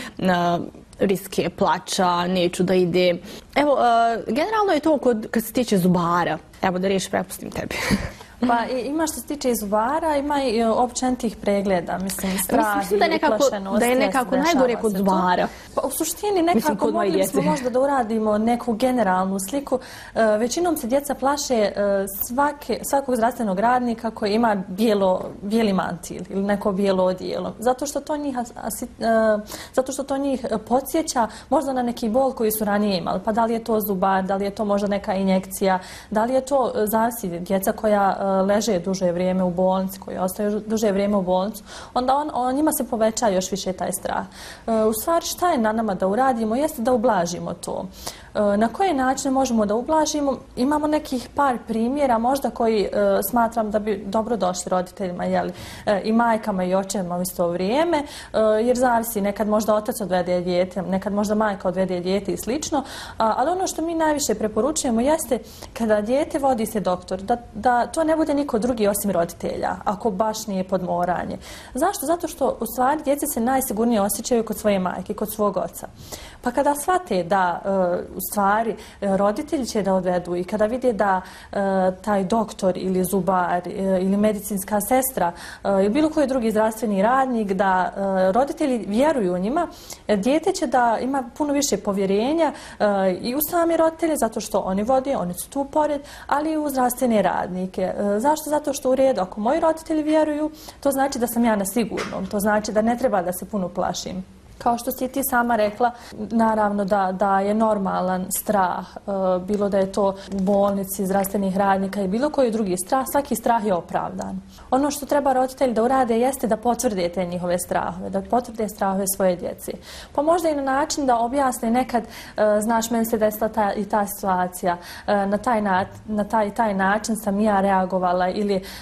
Speaker 12: riske plača, neću da ide. Evo, generalno je to kod, kad se tiče zubara. Evo da riječ prepustim tebi.
Speaker 13: Pa ima što se tiče i zubara, ima i općenitih pregleda, mislim, strah
Speaker 12: mislim da je nekako, da je nekako najgore kod zubara.
Speaker 13: Pa u suštini nekako mislim, mogli smo možda da uradimo neku generalnu sliku. E, većinom se djeca plaše e, svake, svakog zdravstvenog radnika koji ima bijelo, bijeli mantil ili neko bijelo odijelo. Zato što to njih, asi, e, zato što to njih podsjeća možda na neki bol koji su ranije imali. Pa da li je to zubar, da li je to možda neka injekcija, da li je to zavisi djeca koja leže duže vrijeme u bolnici, koji ostaju duže vrijeme u bolnicu, onda on, on njima se poveća još više taj strah. E, u stvari šta je na nama da uradimo jeste da ublažimo to. E, na koje načine možemo da ublažimo? Imamo nekih par primjera možda koji e, smatram da bi dobro došli roditeljima, jeli, e, i majkama i očevima u isto vrijeme, e, jer zavisi, nekad možda otac odvede dijete, nekad možda majka odvede dijete i slično, a, ali ono što mi najviše preporučujemo jeste kada dijete vodi se doktor, da, da to ne bude niko drugi osim roditelja, ako baš nije podmoranje. Zašto? Zato što u stvari djece se najsigurnije osjećaju kod svoje majke, kod svog oca. Pa kada shvate da uh, u stvari uh, roditelji će da odvedu i kada vide da uh, taj doktor ili zubar uh, ili medicinska sestra uh, ili bilo koji drugi zdravstveni radnik, da uh, roditelji vjeruju u njima, dijete će da ima puno više povjerenja uh, i u sami roditelje, zato što oni vode, oni su tu pored, ali i u zdravstvene radnike. Uh, zašto? Zato što u redu, ako moji roditelji vjeruju, to znači da sam ja na sigurnom, to znači da ne treba da se puno plašim. Kao što si ti sama rekla, naravno da, da je normalan strah, e, bilo da je to u bolnici, zdravstvenih radnika i bilo koji drugi strah, svaki strah je opravdan. Ono što treba roditelji da urade jeste da potvrde te njihove strahove, da potvrde strahove svoje djece. Pa možda i na način da objasne nekad, e, znaš, meni se desila ta, i ta situacija, e, na, taj na, na taj taj način sam ja reagovala ili e,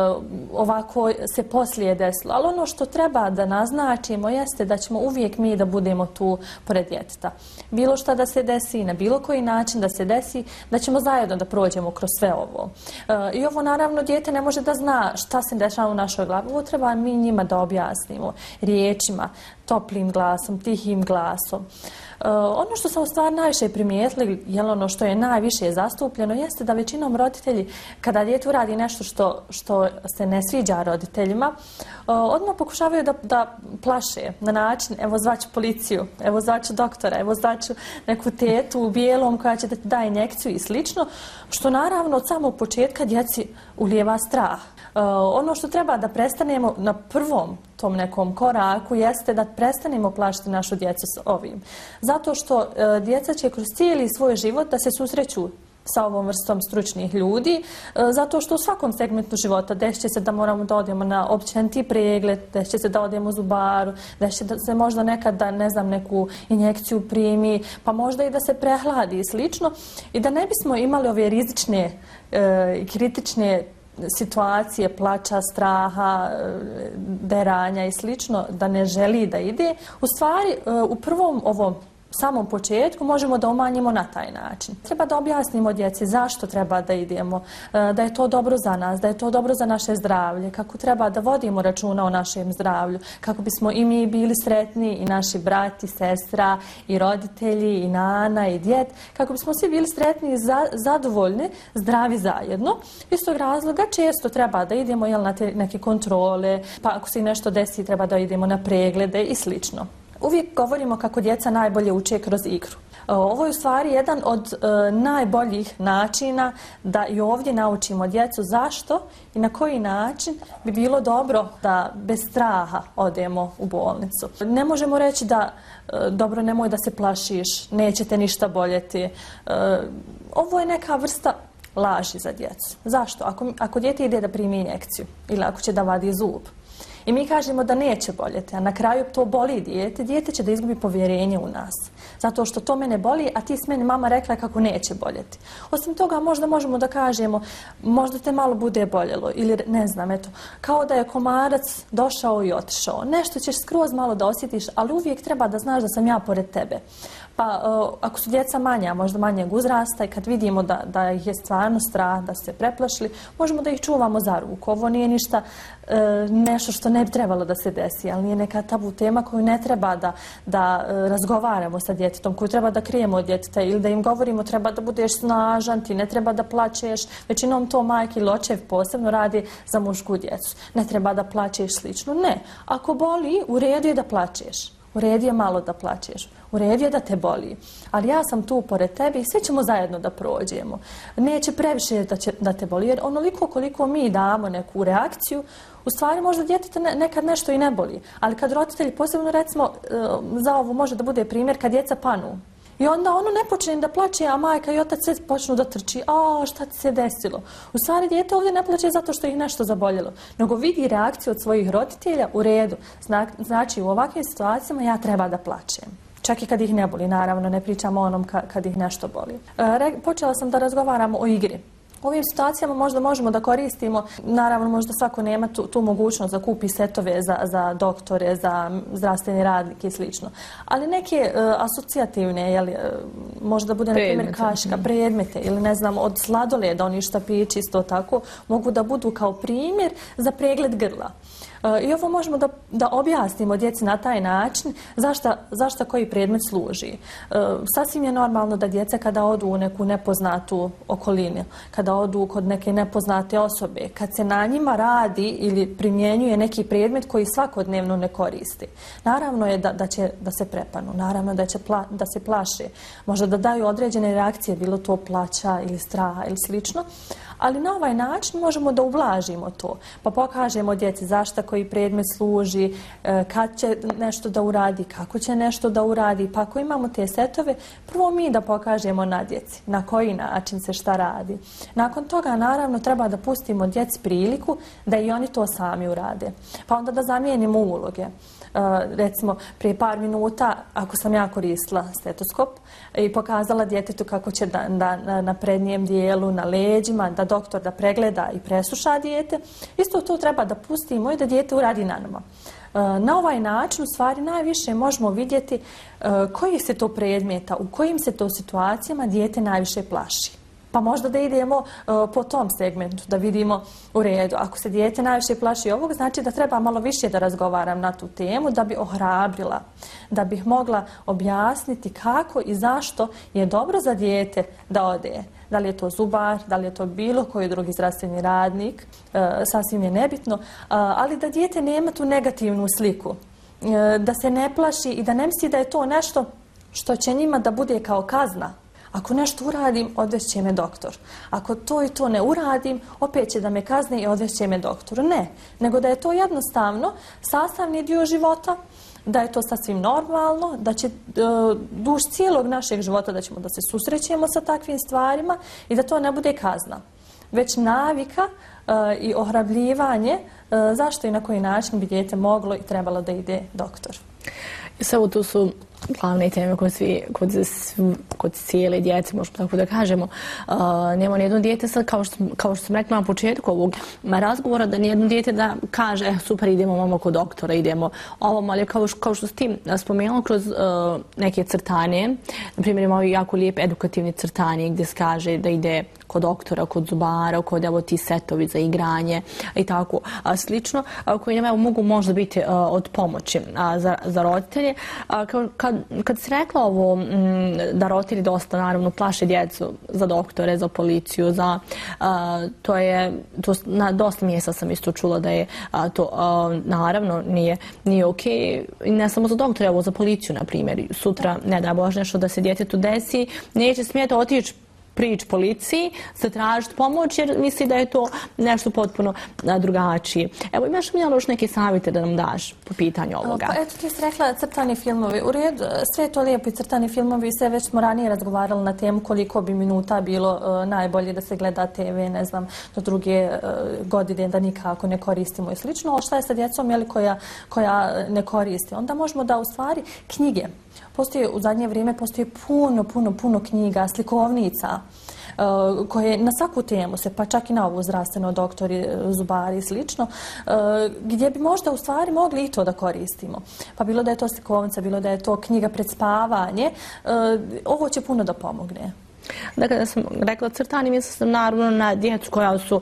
Speaker 13: ovako se poslije desilo. Ali ono što treba da naznačimo jeste da ćemo uvijek mi da budemo tu pored djeteta. Bilo šta da se desi, na bilo koji način da se desi, da ćemo zajedno da prođemo kroz sve ovo. E, I ovo naravno dijete ne može da zna šta se dešava u našoj glavi. Ovo treba mi njima da objasnimo riječima, toplim glasom, tihim glasom. Uh, ono što sam u stvari najviše primijetili, jel ono što je najviše zastupljeno, jeste da većinom roditelji, kada dijete uradi nešto što, što se ne sviđa roditeljima, uh, odmah pokušavaju da, da plaše na način, evo zvaću policiju, evo zvaću doktora, evo zvaću neku tetu u bijelom koja će da ti da injekciju i slično, što naravno od samog početka djeci ulijeva strah. Uh, ono što treba da prestanemo na prvom tom nekom koraku jeste da prestanemo plašiti našu djecu s ovim. Zato što e, djeca će kroz cijeli svoj život da se susreću sa ovom vrstom stručnih ljudi, e, zato što u svakom segmentu života desit će se da moramo da odemo na općeniti pregled, desit će se da odemo u zubaru, desit će da se možda nekad da, ne znam, neku injekciju primi, pa možda i da se prehladi i slično. I da ne bismo imali ove rizične i e, kritične situacije, plača, straha, deranja i slično, da ne želi da ide. U stvari, u prvom ovom samom početku možemo da umanjimo na taj način. Treba da objasnimo djeci zašto treba da idemo, da je to dobro za nas, da je to dobro za naše zdravlje, kako treba da vodimo računa o našem zdravlju, kako bismo i mi bili sretni, i naši brat i sestra, i roditelji, i nana, i djed, kako bismo svi bili sretni i za, zadovoljni, zdravi zajedno. Iz tog razloga često treba da idemo jel, na te neke kontrole, pa ako se nešto desi treba da idemo na preglede i slično. Uvijek govorimo kako djeca najbolje uče kroz igru. Ovo je u stvari jedan od e, najboljih načina da i ovdje naučimo djecu zašto i na koji način bi bilo dobro da bez straha odemo u bolnicu. Ne možemo reći da e, dobro, nemoj da se plašiš, neće te ništa boljeti. E, ovo je neka vrsta laži za djecu. Zašto? Ako, ako dijete ide da primi injekciju ili ako će da vadi zub, i mi kažemo da neće boljeti, a na kraju to boli dijete, dijete će da izgubi povjerenje u nas. Zato što to mene boli, a ti s meni mama rekla kako neće boljeti. Osim toga, možda možemo da kažemo, možda te malo bude boljelo, ili ne znam, eto, kao da je komarac došao i otišao. Nešto ćeš skroz malo da osjetiš, ali uvijek treba da znaš da sam ja pored tebe. Pa uh, ako su djeca manja, možda manjeg uzrasta i kad vidimo da, da ih je stvarno strah, da se preplašili, možemo da ih čuvamo za ruku. Ovo nije ništa uh, nešto što ne bi trebalo da se desi, ali nije neka tabu tema koju ne treba da, da uh, razgovaramo sa djetetom, koju treba da krijemo od djeteta ili da im govorimo treba da budeš snažan, ti ne treba da plačeš. Većinom to majke ili očev posebno radi za mušku djecu. Ne treba da plačeš slično. Ne. Ako boli, u redu je da plačeš. U redu je malo da plačeš. U redu je da te boli. Ali ja sam tu pored tebe i svi ćemo zajedno da prođemo. Neće previše da, će, da te boli. Jer onoliko koliko mi damo neku reakciju, u stvari možda djeteta ne, nekad nešto i ne boli. Ali kad roditelji, posebno recimo za ovo može da bude primjer kad djeca panu. I onda ono ne počne da plače, a majka i otac sve počnu da trči. A, šta ti se desilo? U stvari dijete ovdje ne plače zato što ih nešto zaboljelo, nego vidi reakciju od svojih roditelja u redu. Zna, znači u ovakvim situacijama ja treba da plačem. Čak i kad ih ne boli, naravno, ne pričamo o onom ka, kad ih nešto boli. E, počela sam da razgovaram o igri. U ovim situacijama možda možemo da koristimo, naravno možda svako nema tu, tu mogućnost da kupi setove za, za doktore, za zdravstveni radnike i slično. Ali neke uh, asocijativne, jeli, uh, možda bude na primjer kaška, predmete ili ne znam od sladoleda, oni štapići isto tako, mogu da budu kao primjer za pregled grla. I ovo možemo da, da objasnimo djeci na taj način zašta, zašta koji predmet služi. E, sasvim je normalno da djeca kada odu u neku nepoznatu okolinu, kada odu kod neke nepoznate osobe, kad se na njima radi ili primjenjuje neki predmet koji svakodnevno ne koristi. Naravno je da, da će da se prepanu, naravno da će pla, da se plaše, možda da daju određene reakcije, bilo to plaća ili straha ili slično. Ali na ovaj način možemo da ublažimo to, pa pokažemo djeci zašta koji predmet služi, kad će nešto da uradi, kako će nešto da uradi. Pa ako imamo te setove, prvo mi da pokažemo na djeci na koji način se šta radi. Nakon toga, naravno, treba da pustimo djeci priliku da i oni to sami urade. Pa onda da zamijenimo uloge. Uh, recimo, prije par minuta, ako sam ja koristila stetoskop i pokazala djetetu kako će da, da na, na prednjem dijelu, na leđima, da doktor da pregleda i presluša dijete, isto to treba da pustimo i da dijete uradi na nama. Uh, na ovaj način, u stvari, najviše možemo vidjeti uh, koji se to predmeta, u kojim se to situacijama dijete najviše plaši. Pa možda da idemo uh, po tom segmentu, da vidimo u redu. Ako se dijete najviše plaši ovog, znači da treba malo više da razgovaram na tu temu, da bi ohrabrila, da bih mogla objasniti kako i zašto je dobro za dijete da ode. Da li je to zubar, da li je to bilo koji drugi zdravstveni radnik, uh, sasvim je nebitno, uh, ali da dijete nema tu negativnu sliku, uh, da se ne plaši i da ne misli da je to nešto što će njima da bude kao kazna. Ako nešto uradim, odvešće me doktor. Ako to i to ne uradim, opet će da me kazne i odvešće me doktor. Ne, nego da je to jednostavno sastavni dio života, da je to sasvim normalno, da će uh, duž cijelog našeg života da ćemo da se susrećemo sa takvim stvarima i da to ne bude kazna. Već navika uh, i ohrabljivanje uh, zašto i na koji način bi dijete moglo i trebalo da ide doktor.
Speaker 12: I samo tu su glavne teme kod, svi, kod, kod cijele djece, možemo tako da kažemo. Uh, nema nijedno dijete sad, kao što, kao što sam rekla na početku ovog razgovora, da nijedno dijete da kaže e, super, idemo mamo kod doktora, idemo ovom, ali kao, kao što s tim spomenula kroz uh, neke crtane, na primjer imamo jako lijep edukativni crtanje gdje se kaže da ide kod doktora, kod zubara, kod evo ti setovi za igranje i tako a, slično, a, koji nam evo, mogu možda biti a, od pomoći a, za, za roditelje. A, kad, kad si rekla ovo m, da roditelji dosta naravno plaše djecu za doktore, za policiju, za, a, to je, to, na dosta mjesta sam isto čula da je a, to a, naravno nije, nije ok, i ne samo za doktore, evo za policiju na primjer, sutra ne da Bože nešto da se djetetu desi, neće smjeti otići prići policiji, se tražiti pomoć jer misli da je to nešto potpuno drugačije. Evo, imaš mi još neke savjete da nam daš po pitanju ovoga?
Speaker 13: Pa eto, ti si rekla crtani filmovi. U redu, sve je to lijepo i crtani filmovi, sve već smo ranije razgovarali na temu koliko bi minuta bilo uh, najbolje da se gleda te ve, ne znam, do druge uh, godine da nikako ne koristimo i slično. Ali šta je sa djecom, jeli, koja, koja ne koristi? Onda možemo da u stvari knjige. Postoji, u zadnje vrijeme postoji puno, puno, puno knjiga, slikovnica uh, koje na svaku temu se, pa čak i na ovu zdravstveno, doktori, zubari i slično, uh, gdje bi možda u stvari mogli i to da koristimo. Pa bilo da je to slikovnica, bilo da je to knjiga pred spavanje, uh, ovo će puno da pomogne.
Speaker 12: Dakle, da sam rekla crtani, mislim sam naravno na djecu koja su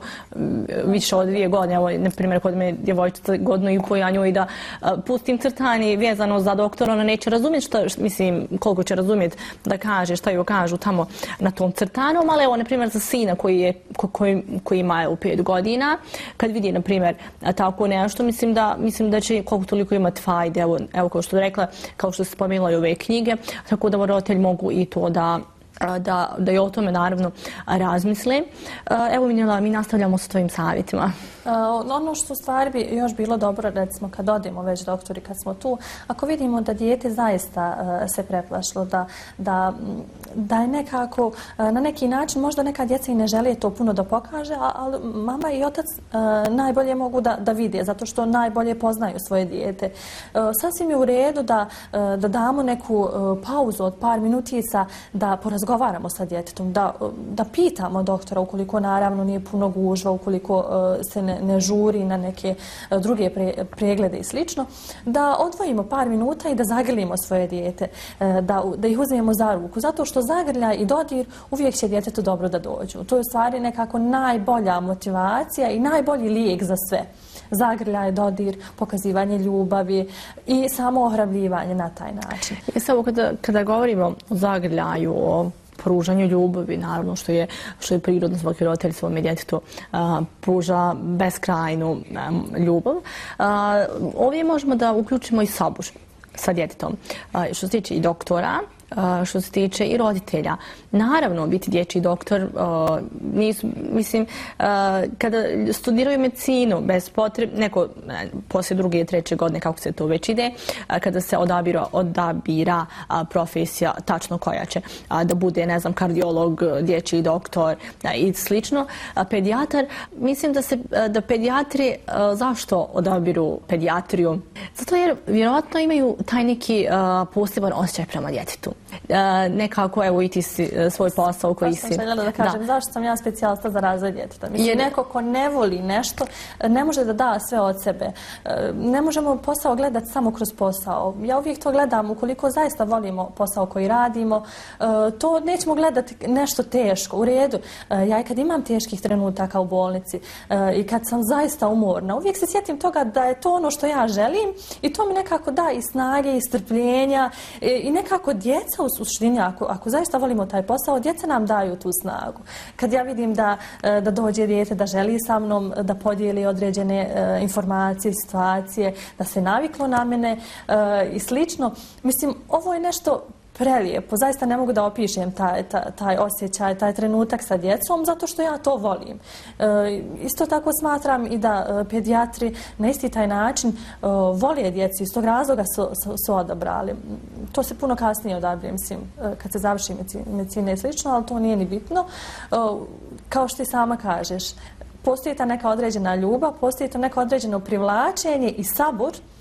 Speaker 12: više od dvije godine. Evo, na primjer, kod me djevojčica godinu i po, ja njoj da a, pustim crtani vezano za doktora, ona neće razumjeti šta, mislim, koliko će razumjeti da kaže, šta joj kažu tamo na tom crtanom, ali evo, na primjer, za sina koji, je, ko, koji, koji ima u pet godina, kad vidi, na primjer, tako nešto, mislim da, mislim da će koliko toliko imati fajde, evo, evo kao što je rekla, kao što se spomenula i ove knjige, tako da roditelji mogu i to da Da, da i o tome naravno razmisle. Evo, Minjela, mi nastavljamo sa tvojim savjetima.
Speaker 13: Uh, ono što u stvari bi još bilo dobro, recimo kad odemo već doktori, kad smo tu, ako vidimo da dijete zaista uh, se preplašilo, da, da, da je nekako, uh, na neki način, možda neka djeca i ne žele to puno da pokaže, ali mama i otac uh, najbolje mogu da, da vide, zato što najbolje poznaju svoje dijete. Uh, sasvim je u redu da, uh, da damo neku uh, pauzu od par minutica, da porazgovaramo sa djetetom, da, uh, da pitamo doktora ukoliko naravno nije puno gužva, ukoliko uh, se ne ne žuri na neke druge pre, preglede i slično, da odvojimo par minuta i da zagrlimo svoje dijete, da, da ih uzmemo za ruku, zato što zagrljaj i dodir uvijek će djetetu dobro da dođu. To je u stvari nekako najbolja motivacija i najbolji lijek za sve. Zagrljaj, dodir, pokazivanje ljubavi i samo ohrabljivanje na taj način.
Speaker 12: I samo kada, kada govorimo o zagrljaju, o pružanju ljubavi, naravno što je, što je prirodno, svaki roditelj svome djetetu a, pruža beskrajnu a, ljubav. A, ovdje možemo da uključimo i sabor sa djetetom. A, što se tiče i doktora, a, što se tiče i roditelja. Naravno, biti dječji doktor, a, nisu, mislim, a, kada studiraju medicinu, bez potrebe, neko ne, poslije druge i treće godine, kako se to već ide, a, kada se odabira, odabira a, profesija tačno koja će a, da bude, ne znam, kardiolog, dječji doktor a, i slično, a, pedijatar, mislim da se, a, da pedijatri, a, zašto odabiru pedijatriju? Zato jer vjerojatno imaju taj neki a, poseban osjećaj prema djetetu. A, nekako, evo, i ti si svoj posao koji si...
Speaker 13: Pa sam željela da kažem, da. Zašto sam ja specijalista za razvoj djeteta? Mislim, jer neko ko ne voli nešto, ne može da da sve od sebe. Ne možemo posao gledati samo kroz posao. Ja uvijek to gledam, ukoliko zaista volimo posao koji radimo, to nećemo gledati nešto teško. U redu, ja i kad imam teških trenutaka u bolnici i kad sam zaista umorna, uvijek se sjetim toga da je to ono što ja želim i to mi nekako da i snage, i strpljenja i nekako djeca u suštini, ako, ako zaista volimo taj posao, djeca nam daju tu snagu. Kad ja vidim da, da dođe dijete, da želi sa mnom da podijeli određene uh, informacije, situacije, da se naviklo na mene uh, i slično, mislim, ovo je nešto prelijepo. Zaista ne mogu da opišem taj, taj, taj osjećaj, taj trenutak sa djecom, zato što ja to volim. E, isto tako smatram i da e, pedijatri na isti taj način e, vole djeci, iz tog razloga su, su, su odabrali. To se puno kasnije odabire, mislim, e, kad se završi medicina i slično, ali to nije ni bitno. E, kao što ti sama kažeš, postoji ta neka određena ljubav, postoji to neko određeno privlačenje i sabor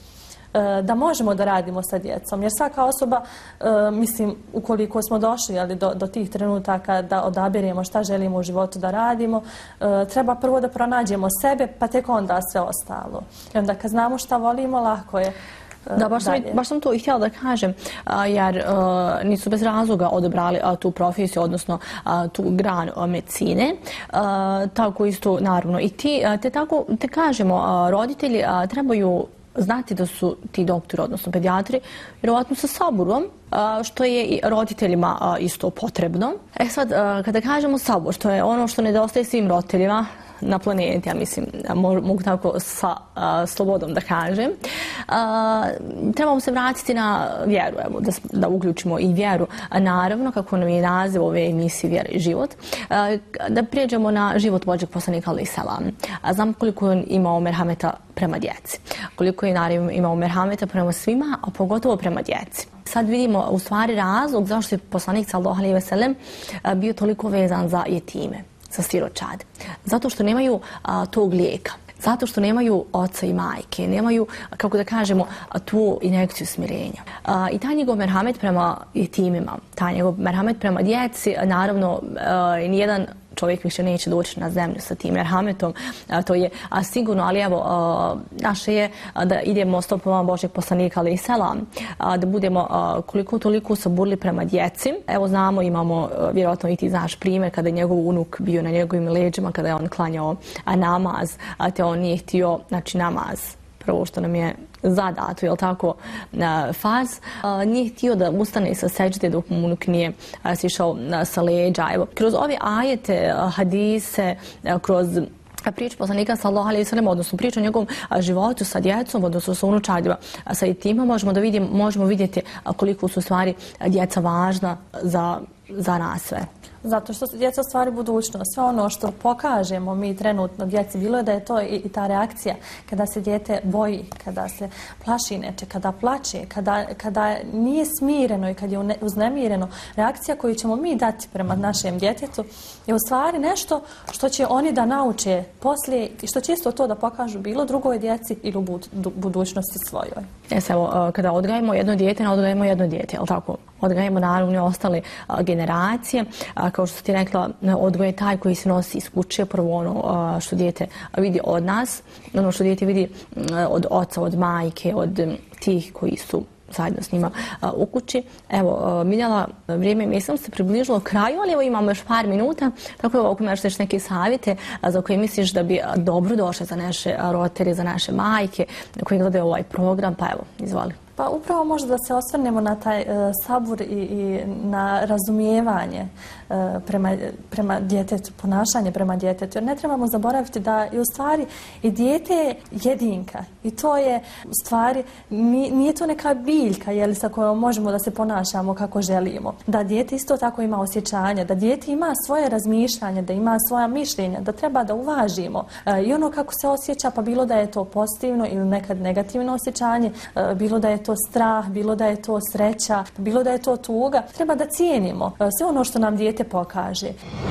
Speaker 13: da možemo da radimo sa djecom. Jer svaka osoba, mislim, ukoliko smo došli ali, do, do tih trenutaka da odabiremo šta želimo u životu da radimo, treba prvo da pronađemo sebe, pa tek onda sve ostalo. I onda kad znamo šta volimo, lako je.
Speaker 12: Da, baš sam, baš sam to i htjela da kažem, jer uh, nisu bez razloga odabrali uh, tu profesiju, odnosno uh, tu granu uh, medicine. Uh, tako isto, naravno, i ti, uh, te tako, te kažemo, uh, roditelji uh, trebaju znati da su ti doktori, odnosno pedijatri, vjerovatno sa saburom, što je i roditeljima isto potrebno. E sad, kada kažemo sabor, što je ono što nedostaje svim roditeljima na planeti, ja mislim, mogu tako sa a, slobodom da kažem, a, trebamo se vratiti na vjeru, evo, da, da uključimo i vjeru. A naravno, kako nam je naziv ove emisije Vjera i život, a, da prijeđemo na život Božjeg poslanika alejhi selam. Znam koliko je on imao merhameta prema djeci, koliko je naravno imao merhameta prema svima, a pogotovo prema djeci. Sad vidimo u stvari razlog zašto je poslanik sallallahu alejhi ve sellem bio toliko vezan za jetime, za siročad. Zato što nemaju a, tog lijeka. Zato što nemaju oca i majke, nemaju, kako da kažemo, tu injekciju smirenja. A, I taj njegov merhamet prema jetimima, taj njegov merhamet prema djeci, naravno, a, nijedan čovjek više neće doći na zemlju sa tim merhametom, a, to je a, sigurno, ali evo, a, naše je a, da idemo stopama Božjeg poslanika alejhi selam, a, da budemo a, koliko toliko saburli prema djeci. Evo znamo, imamo, a, vjerojatno i ti znaš primjer, kada je njegov unuk bio na njegovim leđima, kada je on klanjao a, namaz, a te on nije htio, znači namaz, prvo što nam je zadato, je li tako, farz, nije htio da ustane sa seđde dok mu unuk nije sišao sa leđa. Evo, kroz ove ajete, hadise, kroz priču poslanika sallallahu alejhi ve sellem, odnosno priču o njegovom životu sa djecom, odnosno sa unučadima, sa jetima, možemo da vidimo, možemo vidjeti koliko su stvari djeca važna za, za nas sve.
Speaker 13: Zato što su djeca u stvari budućnost. Sve ono što pokažemo mi trenutno djeci, bilo je da je to i, i ta reakcija kada se dijete boji, kada se plaši neče, kada plače, kada, kada nije smireno i kad je uznemireno, reakcija koju ćemo mi dati prema našem djetetu je u stvari nešto što će oni da nauče poslije i što će isto to da pokažu bilo drugoj djeci ili u budućnosti svojoj.
Speaker 12: Jes, evo, kada odgajemo jedno dijete, ne odgajemo jedno dijete, je li tako? Odgajemo naravno i ostale a, generacije. A, kao što ti rekla, odgoj je taj koji se nosi iz kuće, prvo ono a, što dijete vidi od nas, ono što dijete vidi a, od oca, od majke, od tih koji su zajedno s njima a, u kući. Evo, Miljana, vrijeme mislim se približilo kraju, ali evo imamo još par minuta, tako da ako imaš neke savjete a, za koje misliš da bi dobro došle za naše roditelje, za naše majke koji gledaju ovaj program, pa evo, izvoli.
Speaker 13: Pa upravo možda da se osvrnemo na taj uh, sabur i, i na razumijevanje uh, prema, prema djetetu, ponašanje prema djetetu. Jer ne trebamo zaboraviti da je u stvari i dijete je jedinka. I to je u stvari, nije, nije to neka biljka jeli, sa kojom možemo da se ponašamo kako želimo. Da dijete isto tako ima osjećanja, da dijete ima svoje razmišljanje, da ima svoja mišljenja, da treba da uvažimo. Uh, I ono kako se osjeća, pa bilo da je to pozitivno ili nekad negativno osjećanje, uh, bilo da je to strah, bilo da je to sreća, bilo da je to tuga, treba da cijenimo sve ono što nam dijete pokaže.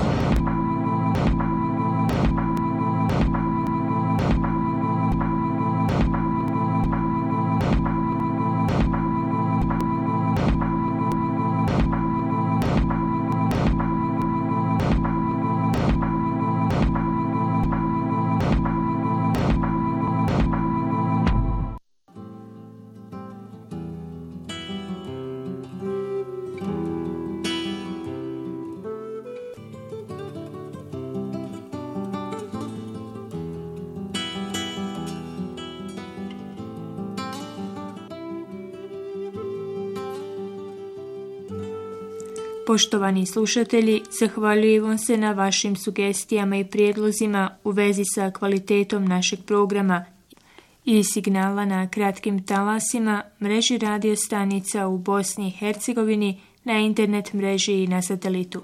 Speaker 14: Poštovani slušatelji, zahvaljujem vam se na vašim sugestijama i prijedlozima u vezi sa kvalitetom našeg programa i signala na kratkim talasima, mreži radio stanica u Bosni i Hercegovini, na internet mreži i na satelitu.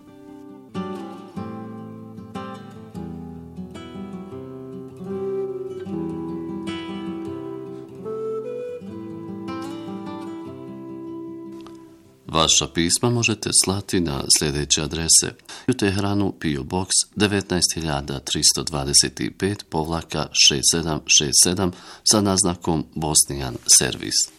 Speaker 1: Vaša pisma možete slati na sljedeće adrese: U Teheranu P O Box devetnaest hiljada tristo dvadeset pet povlaka šest sedam šest sedam sa naznakom Bosnian Service.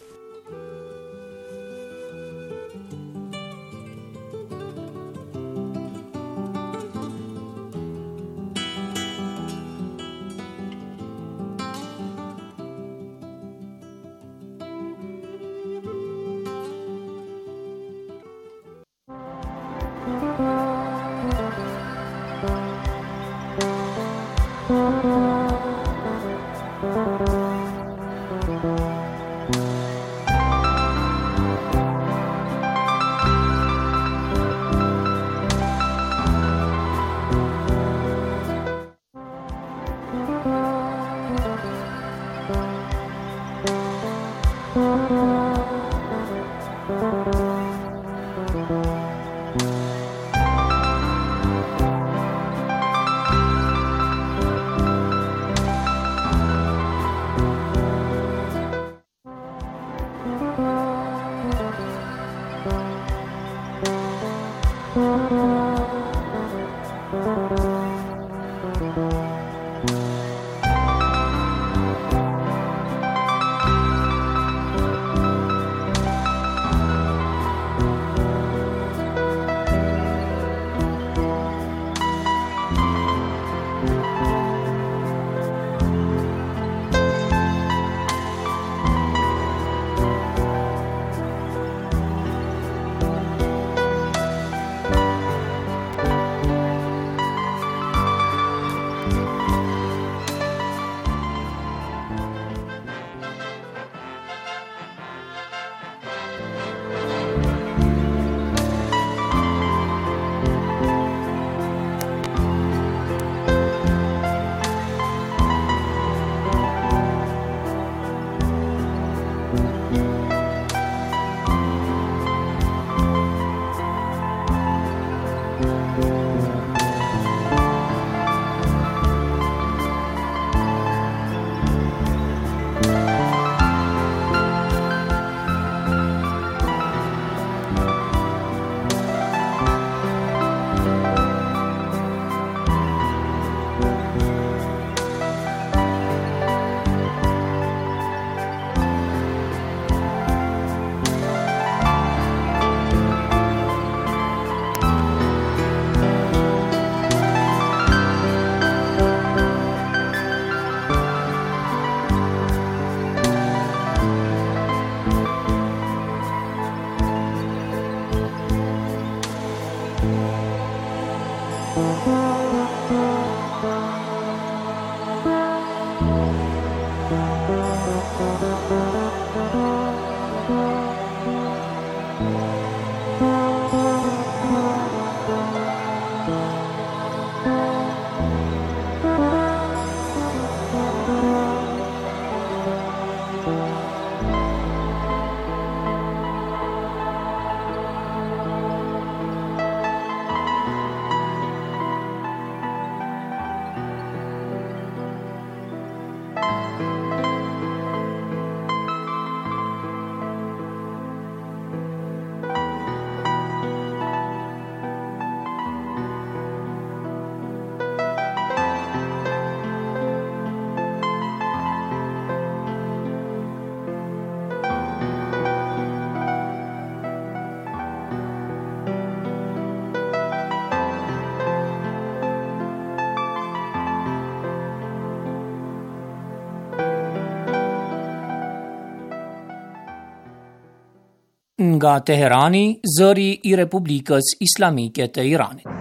Speaker 15: Nga Teherani, zëri i Republikës Islamike të Iranit.